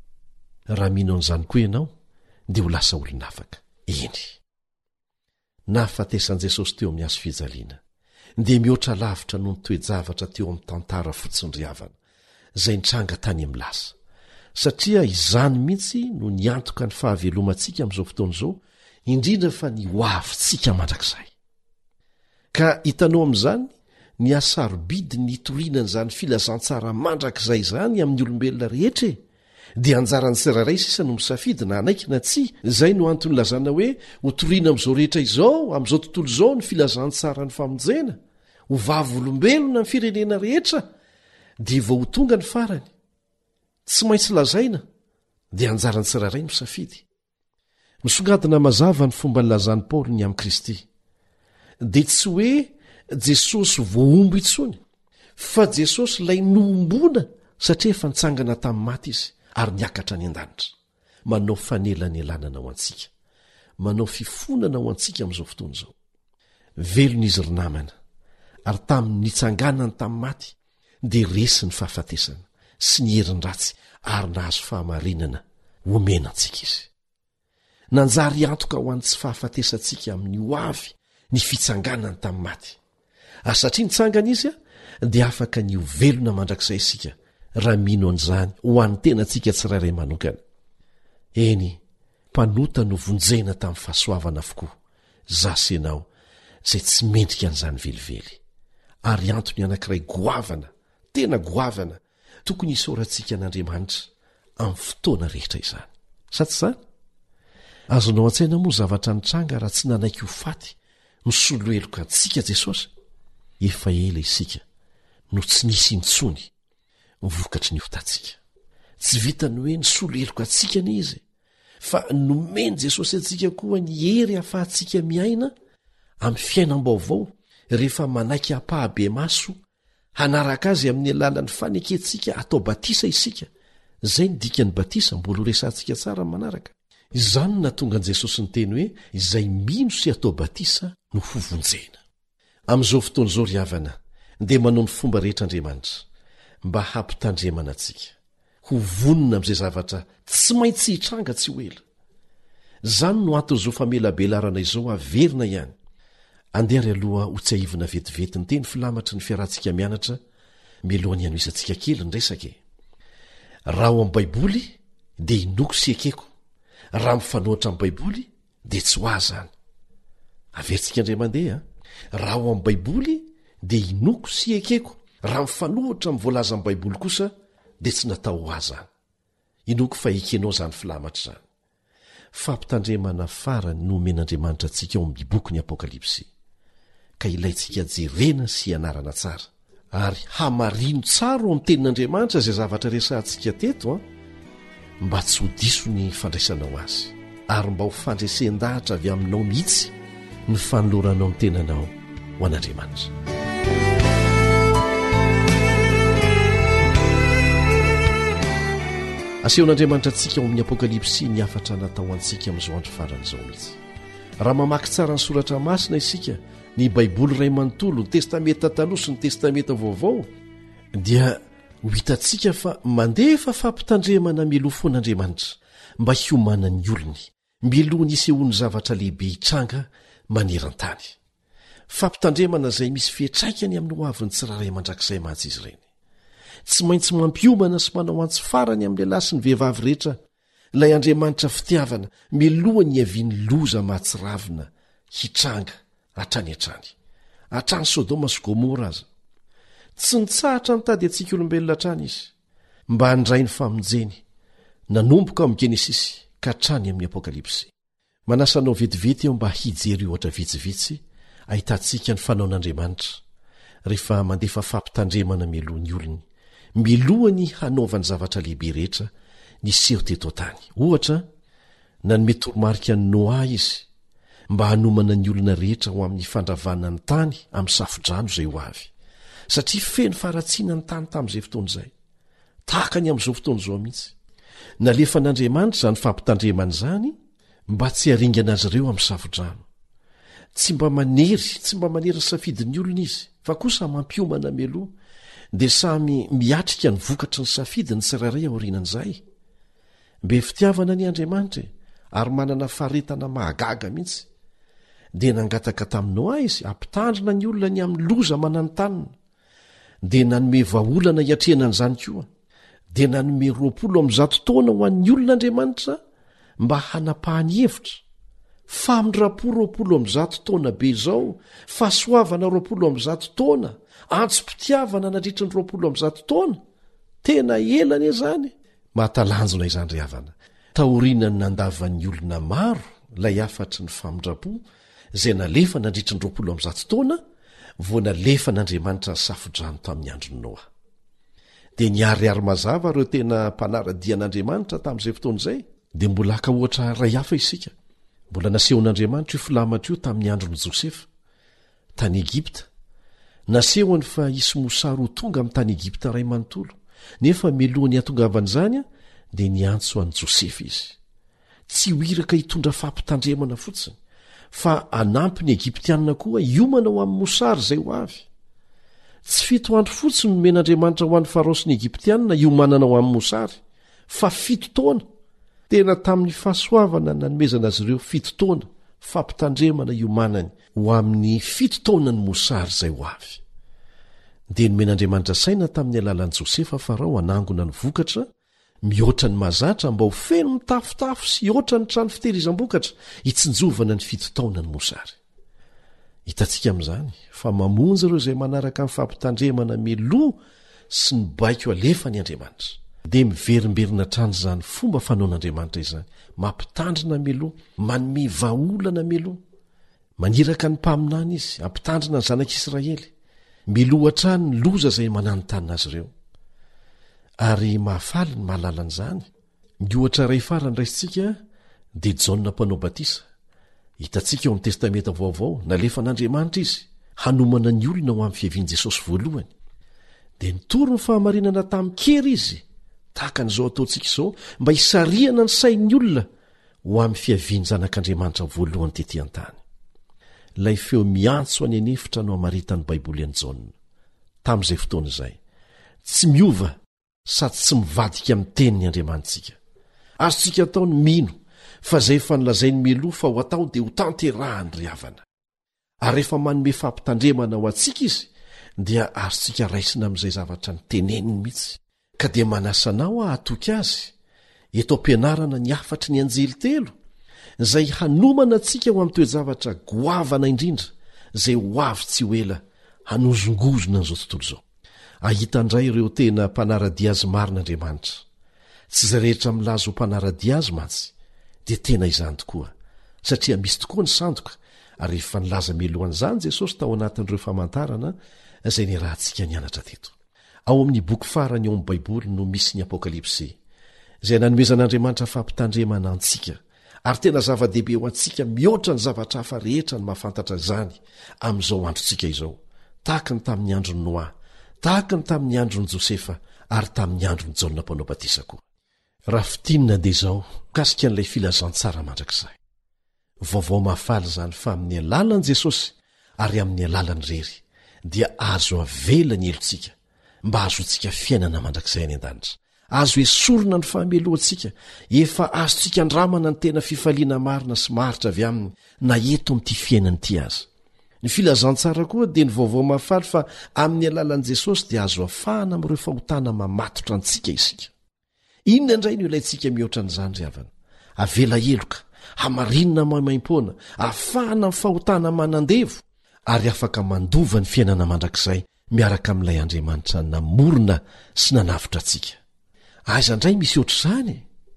raha mino an'izany koa ianao dia ho lasa olona afaka eny nahafatesan'i Jesosy teo amin'ny hazo fijaliana dia mihoatra lavitra noho ny toe-javatra teo amin'ny tantara fotsindriavana izay nitranga tany amin'ny lasa satria izany mihitsy no niantoka ny fahavelomantsika amin'izao fotoana izao indrindra fa ny hoavintsika mandrakizay ka hitanao amin'izany ny asarobidy nitoriana n'izany filazantsara mandrakizay izany amin'ny olombelona rehetra dia anjarany tsirairay sisa no misafidy na anaiky na tsy izay no antony lazana hoe hotoriana amin'izao rehetra izao amin'izao tontolo izao ny filazantsara ny famonjena ho vavy olombelona ny firenena rehetra dia vao ho tonga ny farany tsy maintsy lazaina dia anjarany tsirairay no misafidy misongadina mazava ny fomba nylazan'i Paoly ny amin'i Kristy dia tsy hoe Jesosy voaombo itsony fa Jesosy ilay noombona satria efa nitsangana tamin'ny maty izy ary niakatra ny an-danitra manao fanelanelanana ho antsika manao fifonana ho antsika amin'izao fotoana izao velona izy ry namana ary tamin'ny nitsanganany tamin'ny maty dia resy ny fahafatesana sy ny herin-dratsy ary nahazo fahamarinana homena antsika izy nanjary antoka ho an'ny tsy fahafatesantsika amin'ny ho avy ny fitsanganany tamin'ny maty ary satria nitsangana izy a dia afaka ny ho velona mandrakizay isika raha mino an'izany ho an'ny tena antsika tsirairay manokana eny mpanota no vonjena tamin'ny fahasoavana avokoa zasenao izay tsy mendrika an'izany velively ary antony anankiray goavana tena goavana tokony hisorantsika an'Andriamanitra amin'ny fotoana rehetra izany sa tsy izany azonao an-tsaina moa zavatra nitranga raha tsy nanaiky ho faty misolo heloka antsika Jesosy efa ela isika no tsy nisy intsony mivokatry ny hotantsika tsy vitany hoe nisolo heloka antsika ny izy fa nomeny Jesosy antsika koa ny hery hahafahantsika miaina amin'ny fiainam-baovao rehefa manaiky hampahabe maso hanaraka azy amin'ny alalan'ny fanekentsika atao batisa isika izay ny dikany batisa mbola ho resantsika tsara ny manaraka izany no natonga an'i Jesosy ny teny hoe izay mino sy atao batisa no hovonjena amin'izao fotoana izao ry havana dia manao ny fomba rehetra Andriamanitra mba hampitandremana antsika ho vonona amin'izay zavatra tsy maintsy hitranga tsy ho ela izany no anton'izao famelabelarana izao averina ihany andeha ry aloha ho tsy ahivina vetivety ny teny filamatry ny fiarahantsika mianatra mialohan'ny hanoisantsika kely ny resake raha ao amin'ny baiboly dia inoko sy ekeko raha mifanohitra amin'ny baiboly dia tsy ho ahy zany averintsika indray mandeha raha ao amin'ny baiboly dia inoko sy ekeko raha mifanohitra amin'ny voalaza amin'ny baiboly kosa dia tsy natao ho ahy zany inoko fa ekenao zany filamatra zany fampitandremana farany no omen'Andriamanitra antsika ao amin'ny boky Apokalipsy ka ilayntsika jerena sy ianarana tsara ary hamarino tsara ao amin'ny tenin'Andriamanitra izay zavatra resantsika teto a mba tsy ho diso ny fandraisanao azy ary mba ho fandresen-dahatra avy aminao mihitsy ny fanoloranao ny tenanao ho an'Andriamanitra asehon'Andriamanitra antsika ao amin'ny Apokalipsy ny afatra natao antsika amin'izao andro farany izao mihitsy raha mamaky tsara ny soratra masina isika ny baiboly ray manontolo ny testamenta taloha sy ny testamenta vaovao dia ho hitantsika fa mandefa fampitandremana miloha foan'Andriamanitra mba hiomanan'ny olony miloha ny isehoany zavatra lehibe hitranga maneran-tany fampitandremana izay misy fihetraikany amin'ny ho avin'ny tsiraray mandrakizay mantsy izy ireny tsy maintsy mampiomana sy manao antsy farany amin'ilay lahy sy ny vehivavy rehetra ilay Andriamanitra fitiavana miloha ny aviany loza mahatsiravina hitranga hatrany hatrany hatrany Sodoma sy Gomora aza tsy nitsahatra nitady antsika olombelona hatrany izy mba handray ny famonjeny nanomboka amin'ny Genesisy ka hatrany amin'ny Apokalipsy manasanao vetivety eo mba hijery ohatra vitsivitsy ahitantsika ny fanaon'Andriamanitra rehefa mandefa fampitandremana milohan'ny olony milohany hanaovany zavatra lehibe rehetra ny seho teto tany ohatra nanome toromarika ny Noa izy mba hanomana ny olona rehetra ho amin'ny fandravana ny tany amin'ny safodrano izay ho avy satria feno faratsiana ny tany tamin'izay fotoana izay tahaka ny amin'izao fotoana izao mihitsy nalefan'Andriamanitra izany fampitandremana izany mba tsy haringana azy ireo amin'ny safodrano tsy mba manery tsy mba manery safidiny olona izy fa kosa mampiomana meloa dia samy miatrika ny vokatry ny safidiny tsirairay aorinan'izay mbe fitiavana ny Andriamanitra ary manana faharetana mahagaga mihitsy dia nangataka tamin'ny Noa izy ampitandrina ny olona ny amin'ny loza mananontanyna dia nanome vahaolana hiatrehanan'izany koa dia nanome roapolo amby zato taona ho an'ny olon'Andriamanitra mba hanapahany hevitra fa mindrapo roapolo amby zato taona be izao fahasoavana roapolo amby zato taona antso-pitiavana nandritra ny roapolo amby zato taona tena elana izany mahatalanjona izany ry havana taorianany nandavan'ny olona maro ilay afatry ny famindrapo izay nalefa nandritra ny roapolo amby zato taona vo nalefa n'Andriamanitra ny safodrano tamin'ny androny Noa dia niariary mazava ireo tena mpanaradian'Andriamanitra tamin'izay fotoan'izay dia mbola haka ohatra ray hafa isika mbola nasehon'Andriamanitra io filamatra io tamin'ny andron'i Josefa tany Egipta nasehony fa hisy mosary ho tonga amin'ny tany Egipta ray manontolo nefa melohany hatongavan'izany dia niantso an'i Josefa izy tsy ho iraka hitondra fampitandremana fotsiny fa anampy ny Egiptianina koa hiomana ho amin'ny mosary izay ho avy tsy fito andro fotsiny nomen'Andriamanitra ho an'ny Farao sy ny Egiptianina hiomanana ho amin'ny mosary fa fito taona tena tamin'ny fahasoavana nanomezana azy ireo fito taona fampitandremana hiomanany ho amin'ny fito taona ny mosary izay ho avy dia nomen'Andriamanitra saina tamin'ny alalan'i Josefa Farao hanangona ny vokatra mihoatra ny mazatra mba ho feno mitafotafo sy hoatra ny trano fitehirizam-bokatra hitsinjovana ny fito taona ny mosary hitantsika amin'izany fa mamonjy ireo izay manaraka amin'ny fampitandremana meloa sy ny baiko alefa ny Andriamanitra dia miverimberina trano izany fomba fanaon'Andriamanitra izany mampitandrina meloa manome vahaolana meloa maniraka ny mpaminany izy ampitandrina ny zanak'Israely meloa trano ny loza izay mananontanyna azy ireo ary mahafaly ny mahalalan'izany ny ohatra ray farany raisitsika dia Jaona mpanao batisa hitantsika eo amin'ny testamenta vaovao nalefa n'Andriamanitra izy hanomana ny olona ho amin'ny fiavian'i Jesosy voalohany dia nitory ny fahamarinana tamin'ny kery izy tahaka n'izao ataontsika izao mba hisariana ny sain'ny olona ho amin'ny fiaviany zanak'Andriamanitra voalohany tetỳ an-tany ilay feo miantso any anefitra no hamaritany baiboly an'i Jaona tamin'izay fotoana izay tsy miova sady tsy mivadika amin'ny tenin'ny Andriamanitsika azotsika ataony mino fa izay efa nilazainy meloa fa ho atao dia ho tanterahany ry havana ary rehefa manome fampitandremana ho antsika izy dia azotsika raisina amin'izay zavatra ny teneniny mihitsy ka dia manasanao ahatoky azy eto am-pianarana ny afatry ny anjely telo izay hanomana antsika ho amin'ny toe-javatra goavana indrindra izay ho avy tsy ho ela hanozongozona n'izao tontolo izao ahita indray ireo tena mpanaradia azy marin'Andriamanitra tsy izay rehetra milaza ho mpanaradia azy mantsy dia tena izany tokoa satria misy tokoa ny sandoka ary efa nilaza melohan'izany Jesosy tao anatin'ireo famantarana izay niarahantsika nianatra teto ao amin'ny boky farany eo amin'ny baiboly no misy ny apokalipsy izay nanomezan'Andriamanitra fampitandremana antsika ary tena zava-dehibe ho antsika mihoatra ny zavatra hafa rehetra ny mahafantatra izany amin'izao androntsika izao tahaka ny tamin'ny andron'ny Noa tahaka ny tamin'ny andron'i Josefa ary tamin'ny andron'i Jaona mpanao batisa koa raha fitinina dia izao kasika n'ilay filazantsara mandrakizay vaovao mahafaly izany fa amin'ny alalan'i Jesosy ary amin'ny alalany rery dia azo avela ny elontsika mba azontsika fiainana mandrakizay any an-danitra azo esorona ny fahamelohantsika efa azontsika andramana ny tena fifaliana marina sy maharitra avy aminy na eto amin'ity fiainany ity aza ny filazantsara koa dia ny vaovao mahafaly fa amin'ny alalan'i Jesosy dia azo afahana amin'ireo fahotana mamatotra antsika isika inona indray no ilayntsika mihoatra n'izany ry havana avela eloka hamarinina maimaim-poana afahana amin'ny fahotana manandevo ary afaka mandova ny fiainana mandrakizay miaraka amin'ilay Andriamanitra namorona sy nanavitra antsika aiza indray misy ohatr'izany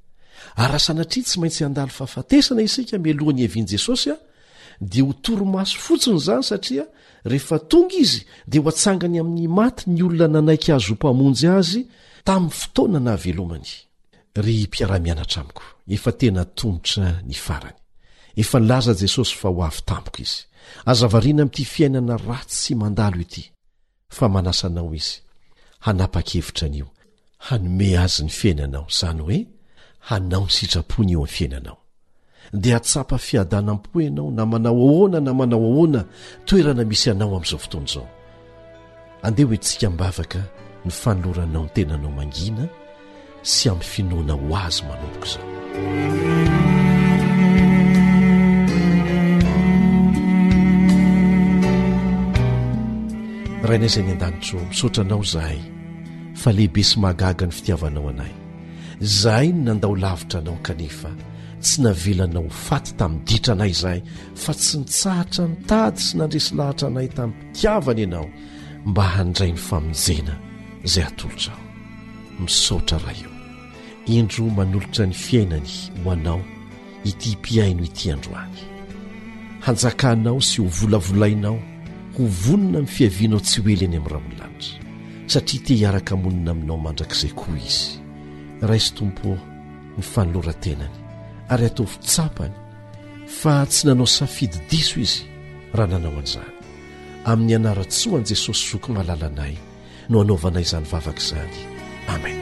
ary sanatria tsy maintsy handalo fahafatesana isika mialohan'ny hiavian'i Jesosy a dia ho toromaso fotsiny izany satria rehefa tonga izy dia ho atsangany amin'ny maty ny olona nanaiky azy ho mpamonjy azy tamin'ny fotoana nahavelomany ry mpiara-mianatra amiko efa tena tongotra ny farany efa nilaza Jesosy fa ho avy tampoko izy azavariana amin'ity fiainana ratsy sy mandalo ity fa manasanao izy hanapa-kevitra an'io hanome azy ny fiainanao izany hoe hanao ny sitrapony eo amin'ny fiainanao dia atsapa fiadanam-po ianao na manao ahoana na manao ahoana toerana misy anao amin'izao fotoana izao. Andeha ho etsika mbavaka ny fanoloranao ny tenanao mangina sy amin'ny finoana ho azy manomboko izao. rainay izay ny an-danitro misaotranao zahay fa lehibe sy mahagaga ny fitiavanao anay. Zahay ny nandao lavitra anao kanefa tsy navelanao faty tamin'ny ditra anay izahay fa tsy nitsahatra nitady sy nandresy lahatra anay tamin'ny mpitiavana ianao mba handray ny famonjena izay atolotra ao. Misaotra raha eo indro manolotra ny fiainany ho anao ity mpiaino ity androany. Hanjakanao sy ho volavolainao ho vonona amin'ny fiavianao tsy hoely eny amin'ny ramolanitra satria te hiaraka monina aminao mandrakizay koa izy. Raisy tompo ny fanoloran-tenany ary atao fitsapany fa tsy nanao safidy diso izy raha nanao an'izany. Amin'ny anaratsoan Jesosy zoko malalanay no anaovanay izany vavaka izany. Amen.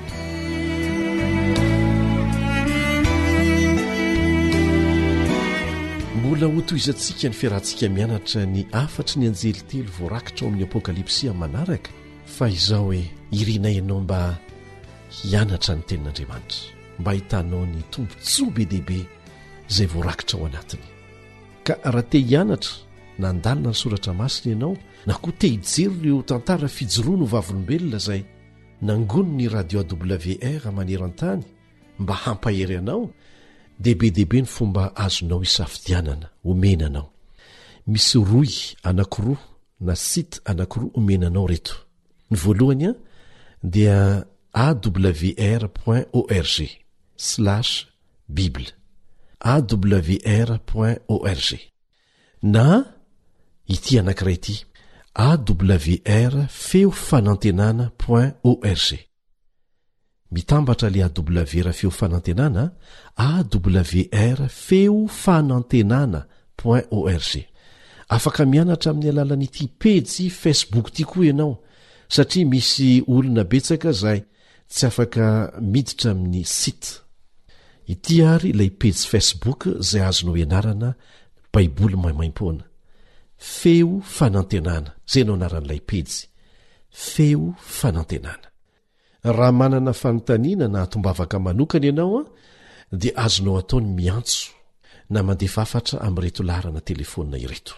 Mbola ho toizantsika ny fiarahantsika mianatra ny afatry ny anjely telo voarakitra ao amin'ny apokalipsia manaraka fa izao hoe irinay ianao mba hianatra ny tenin'Andriamanitra mba hitanao ny tombontsoa be dehibe izay voarakitra ao anatiny. Ka raha te hianatra na andalina ny soratra masina ianao na koa te hijery ireo tantara fijoroana ho vavolombelona izay nangono ny radio A W R maneran-tany mba hampahery anao dia be dehibe ny fomba azonao hisafidianana omenanao. Misy roy anankiroa na site anankiroa omenanao reto. Ny voalohany a dia a w r point org slash bible a w r point org na ity anankiray ity a w r feo fanantenana point org. Mitambatra le A W R feo fanantenana A W R feo fanantenana point org. Afaka mianatra amin'ny alalan'ity pejy Facebook ity koa ianao satria misy olona betsaka izay tsy afaka miditra amin'ny site ity ary ilay pejy Facebook izay azonao ianarana baiboly maimaim-poana. Feo fanantenana izay no anaran'ilay pejy feo fanantenana. Raha manana fanontaniana na atombavaka manokana ianao a dia azonao ataony miantso na mandefa afatra amin'ireto laharana telefônina ireto.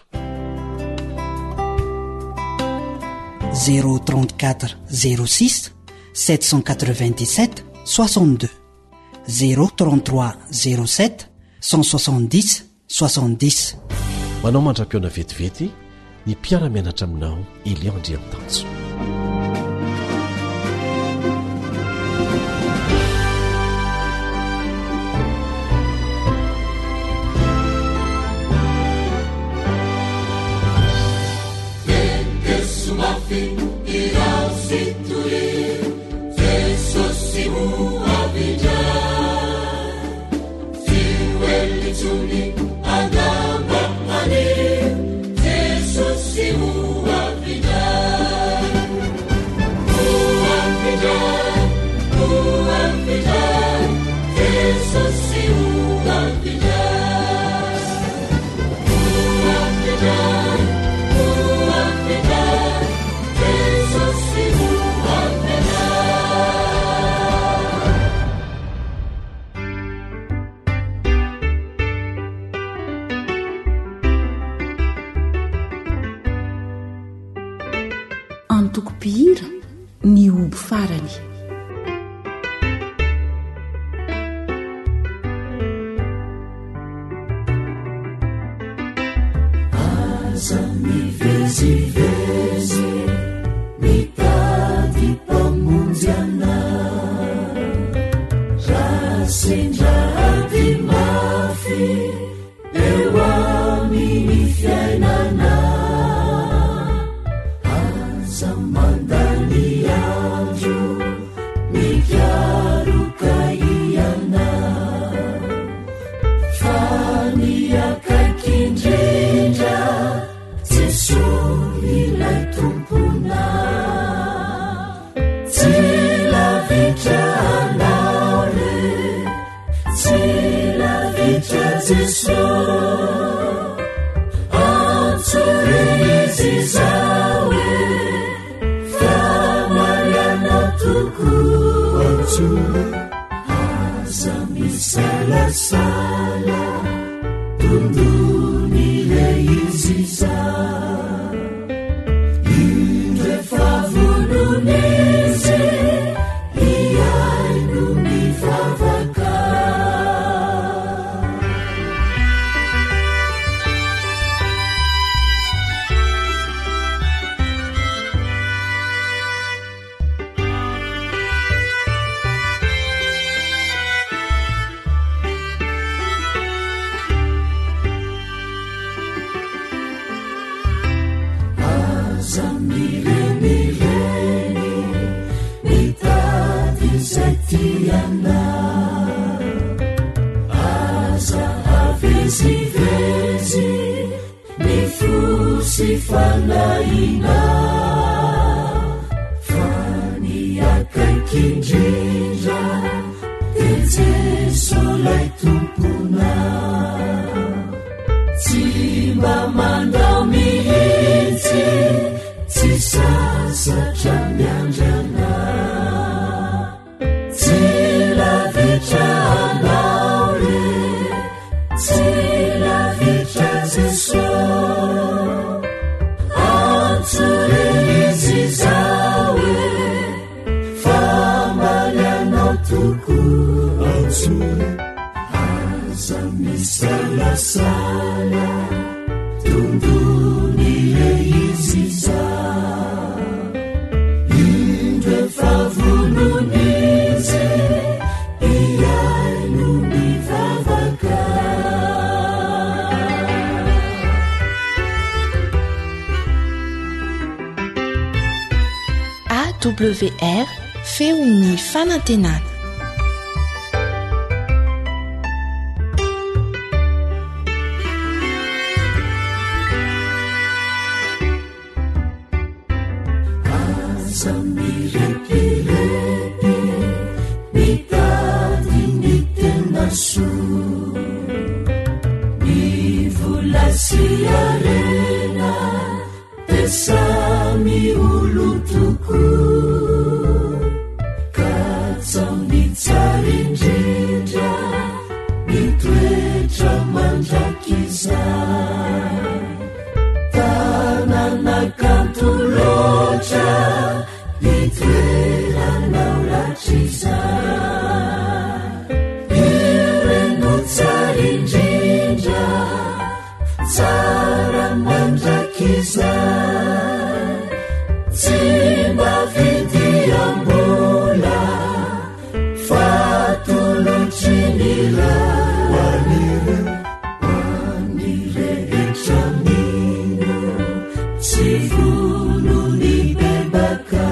zéro trente-quatre zéro six sept cent quatre-vingt-dix-sept soixante-deux zéro trente-trois zéro sept cent soixante-dix soixante-dix. Manao mandra-piona vetivety ny mpiara-mianatra aminao Elion Andriamitantso. Antoko-pihira ny obo farany. Aza mivezivezy mitady mpamonjy anay raha sendrady mafy eo amin'ny fiainana mandani andro mikaroka iana fa niakaikindrindra Jesosy ilay tompona tsy lavitra anao re tsy lavitra jeso antsorenizy zawe famariana toko antsore aza misalasala tondony le izy za indre favononeze iaino mivavaka zamirenireny mitady zay tiana aza avezivezy mifosy fanaina fa ny akaikindrindra de jeso lay tompona tsy mba mandao mihitsy tsy sasatra miandrana tsy lavitra anao re tsy lavitra jeso antsorenizy zawe famarianao toko antsore aza misalasala tondony le izy za indre favononize iaino mivavaka A W R feon'ny fanantenana. Samirepirepi mitady ny tena soa mivolasi arena de samy olo toko ka tsao mitsara indrindra mitoetra mandrakizay tananakanto loatra itoeranao ratrizay ireno tsara indrindra tsara mandrakizay tsy mba vidiambola fa tolotry ny ray hoany rehetra mino tsy volony bebaka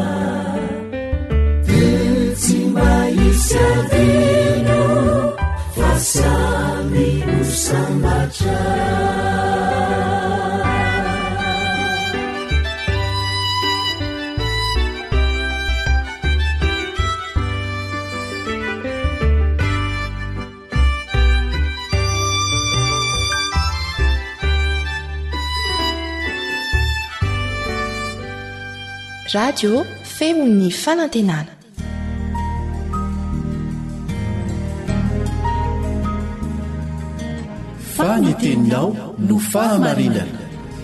Savino fasami usambatra Radio feon'ny fanantenana. Faniteninao no fahamarinana.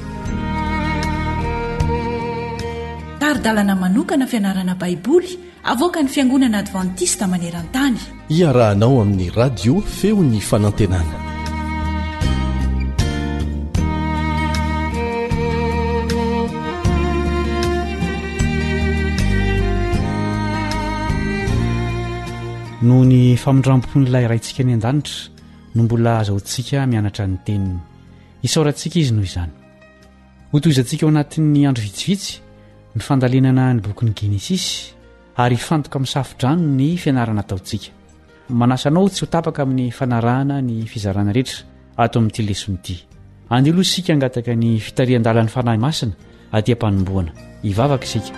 Taridalana manokana fianarana baiboly avoaka ny Fiangonana Adventista maneran-tany. Iarahanao amin'ny radio feon'ny fanantenana. Noho ny famindrampon'ilay raintsika ny an-danitra no mbola azaontsika mianatra ny teniny. Isaorantsika izy noho izany. Hotoizantsika ao anatin'ny andro vitsivitsy ny fandalinana ny bokin'ny Genesisy ary fantoka amin'ny safidrano ny fianarana ataontsika. Manasanao tsy ho tapaka amin'ny fanarahana ny fizarana rehetra ato amin'ity lesona ity. Andeha aloha isika hangataka ny fitarian-dalan'ny fanahy masina aty am-panomboana. Hivavaka isika.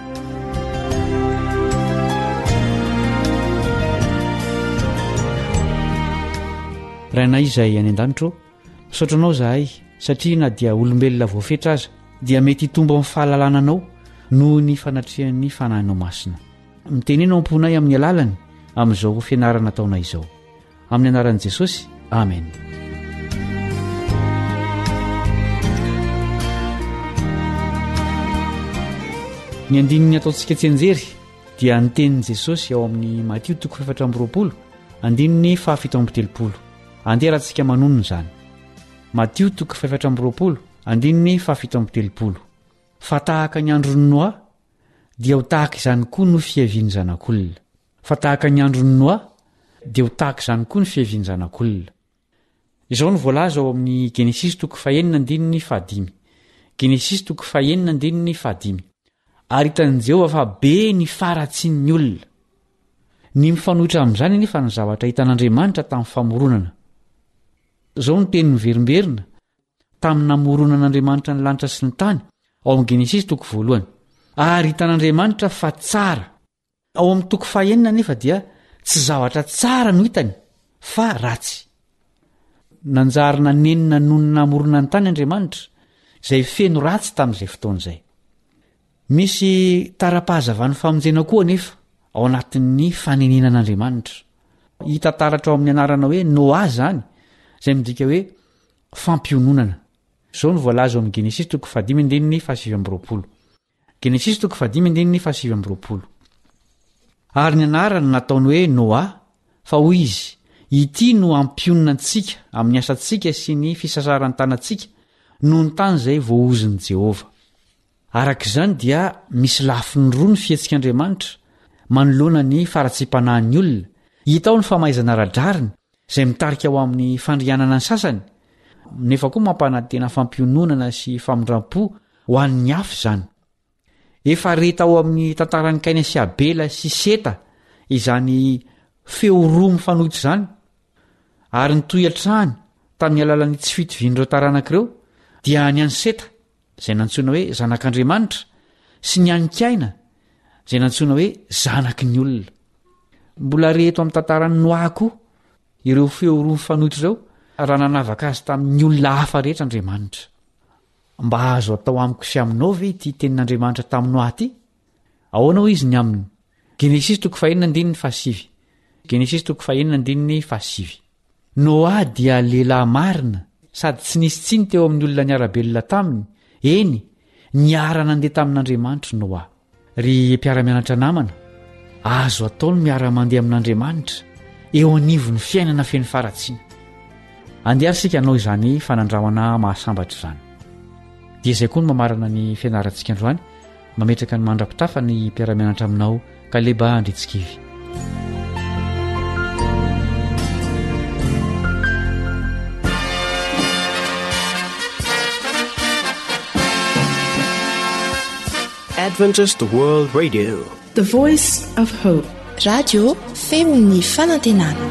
rainay izay any an-danitro misaotranao zahay satria na dia olombelona voafetra aza dia mety hitombo amin'ny fahalalana anao noho ny fanatrehan'ny fanahinao masina. Mitenenao amponay amin'ny alalany amin'izao fianarana taona izao. Amin'ny anaran'i Jesosy, amen. Ny andininy ataontsika tsenjery dia ny tenin'i Jesosy ao amin'ny Matio toko efatra amby roapolo andininy fahafito amby telopolo. Andeha rahantsika manonona izany. Matio toko efatra amby roapolo andininy fahafito amby telopolo. Fa tahaka ny andron'ny Noa dia ho tahaka izany koa no fiaviany zanak'olona. Fa tahaka ny andron'ny Noa dia ho tahaka izany koa ny fiaviany zanak'olona. Izao no voalaza ao amin'ny Genesis toko fahaenina andininy fahadimy. Genesis toko fahaenina andininy fahadimy. Ary hitan'i Jehovah fa be ny faratsian'ny olona. Ny mifanohitra amin'izany nefa ny zavatra hitan'Andriamanitra tamin'ny famoronana. Izao no teny miverimberina tamin'ny namoronan'Andriamanitra ny lanitra sy ny tany ao amin'ny Genesis toko voalohany. Ary hitan'Andriamanitra fa tsara. Ao amin'ny toko fahaenina nefa dia tsy zavatra tsara no hitany fa ratsy. Nanjarina nenina noho ny namorona ny tany Andriamanitra izay feno ratsy tamin'izay fotoan'izay. Misy tara-pahazavany famonjena koa nefa ao anatin'ny fanenenan'Andriamanitra. Hita taratra ao amin'ny anarana hoe Noa zany, izay midika hoe fampiononana. Izao no voalaza ao amin'ny Genesis toko fahadimy andininy fahasivy amby roapolo. Genesis toko fahadimy andininy fahasivy amby roapolo. Ary ny anarana nataony hoe Noa, fa hoy izy, ity no ampionona antsika amin'ny asantsika sy ny fisasaran'ny tanantsika noho ny tany izay voahozon'i Jehovah. Arak'izany dia misy lafiny roa ny fihetsik'Andriamanitra manoloana ny faratsiam-panahin'ny olona. Hita ao ny famaizana radrariny izay mitarika ao amin'ny fandrianana ny sasany, nefa koa mampanantena fampiononana sy famindram-po ho an'ny hafa izany. Efa reta ao amin'ny tantaran'ny Kaina sy Abela sy Seta izany feo roa mifanohitra izany, ary ny tohi-trahany tamin'ny alalan'ny tsy fitovian'ireo taranak'ireo dia ny an'i Seta izay nantsoina hoe zanak'Andriamanitra sy ny an'i Kaina izay nantsoina hoe zanaky ny olona. Mbola reto amin'ny tantaran'ny Noa koa ireo feo roa mifanohitra ireo raha nanavaka azy tamin'ny olona hafa rehetra Andriamanitra. Mba azo atao amiko sy aminao ve ity tenin'Andriamanitra tamin'ny Noa ity? Ahoana izy ny aminy? Genesis toko fahaenina andininy fahasivy. Genesis toko fahaenina andininy fahasivy. Noa dia lehilahy marina sady tsy nisy tsiny teo amin'ny olona niara-belona taminy. Eny, niara nandeha tamin'Andriamanitra Noa. Ry mpiara-mianatra namana, azo ataony miara-mandeha amin'Andriamanitra eo anivon'ny fiainana feno faratsiana. Andeha sika anao izany fanandrahana mahasambatra izany. Dia izay koa no mamarana ny fianarantsika androany, mametraka ny mandrapitafa ny mpiara-mianatra aminao ka leba andritsikivy. Adventist World Radio, the voice of hope. Radio femon'ny fanantenana.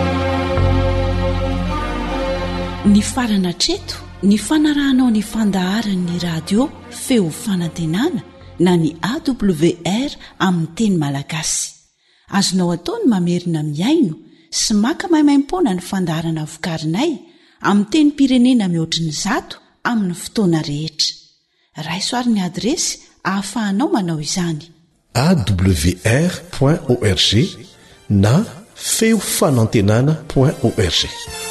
Ny farana treto, ny fanarahanao ny fandaharan'ny radio feo fanantenana na ny A W R amin'ny teny malagasy. Azonao ataony mamerina miaino sy maka maimaimpona ny fandaharana vokarinay amin'ny teny pirenena mihoatriny zato amin'ny fotoana rehetra. Raisoaryn'ny adresy ahafahanao manao izany. A W R point org na feo fanantenana point org.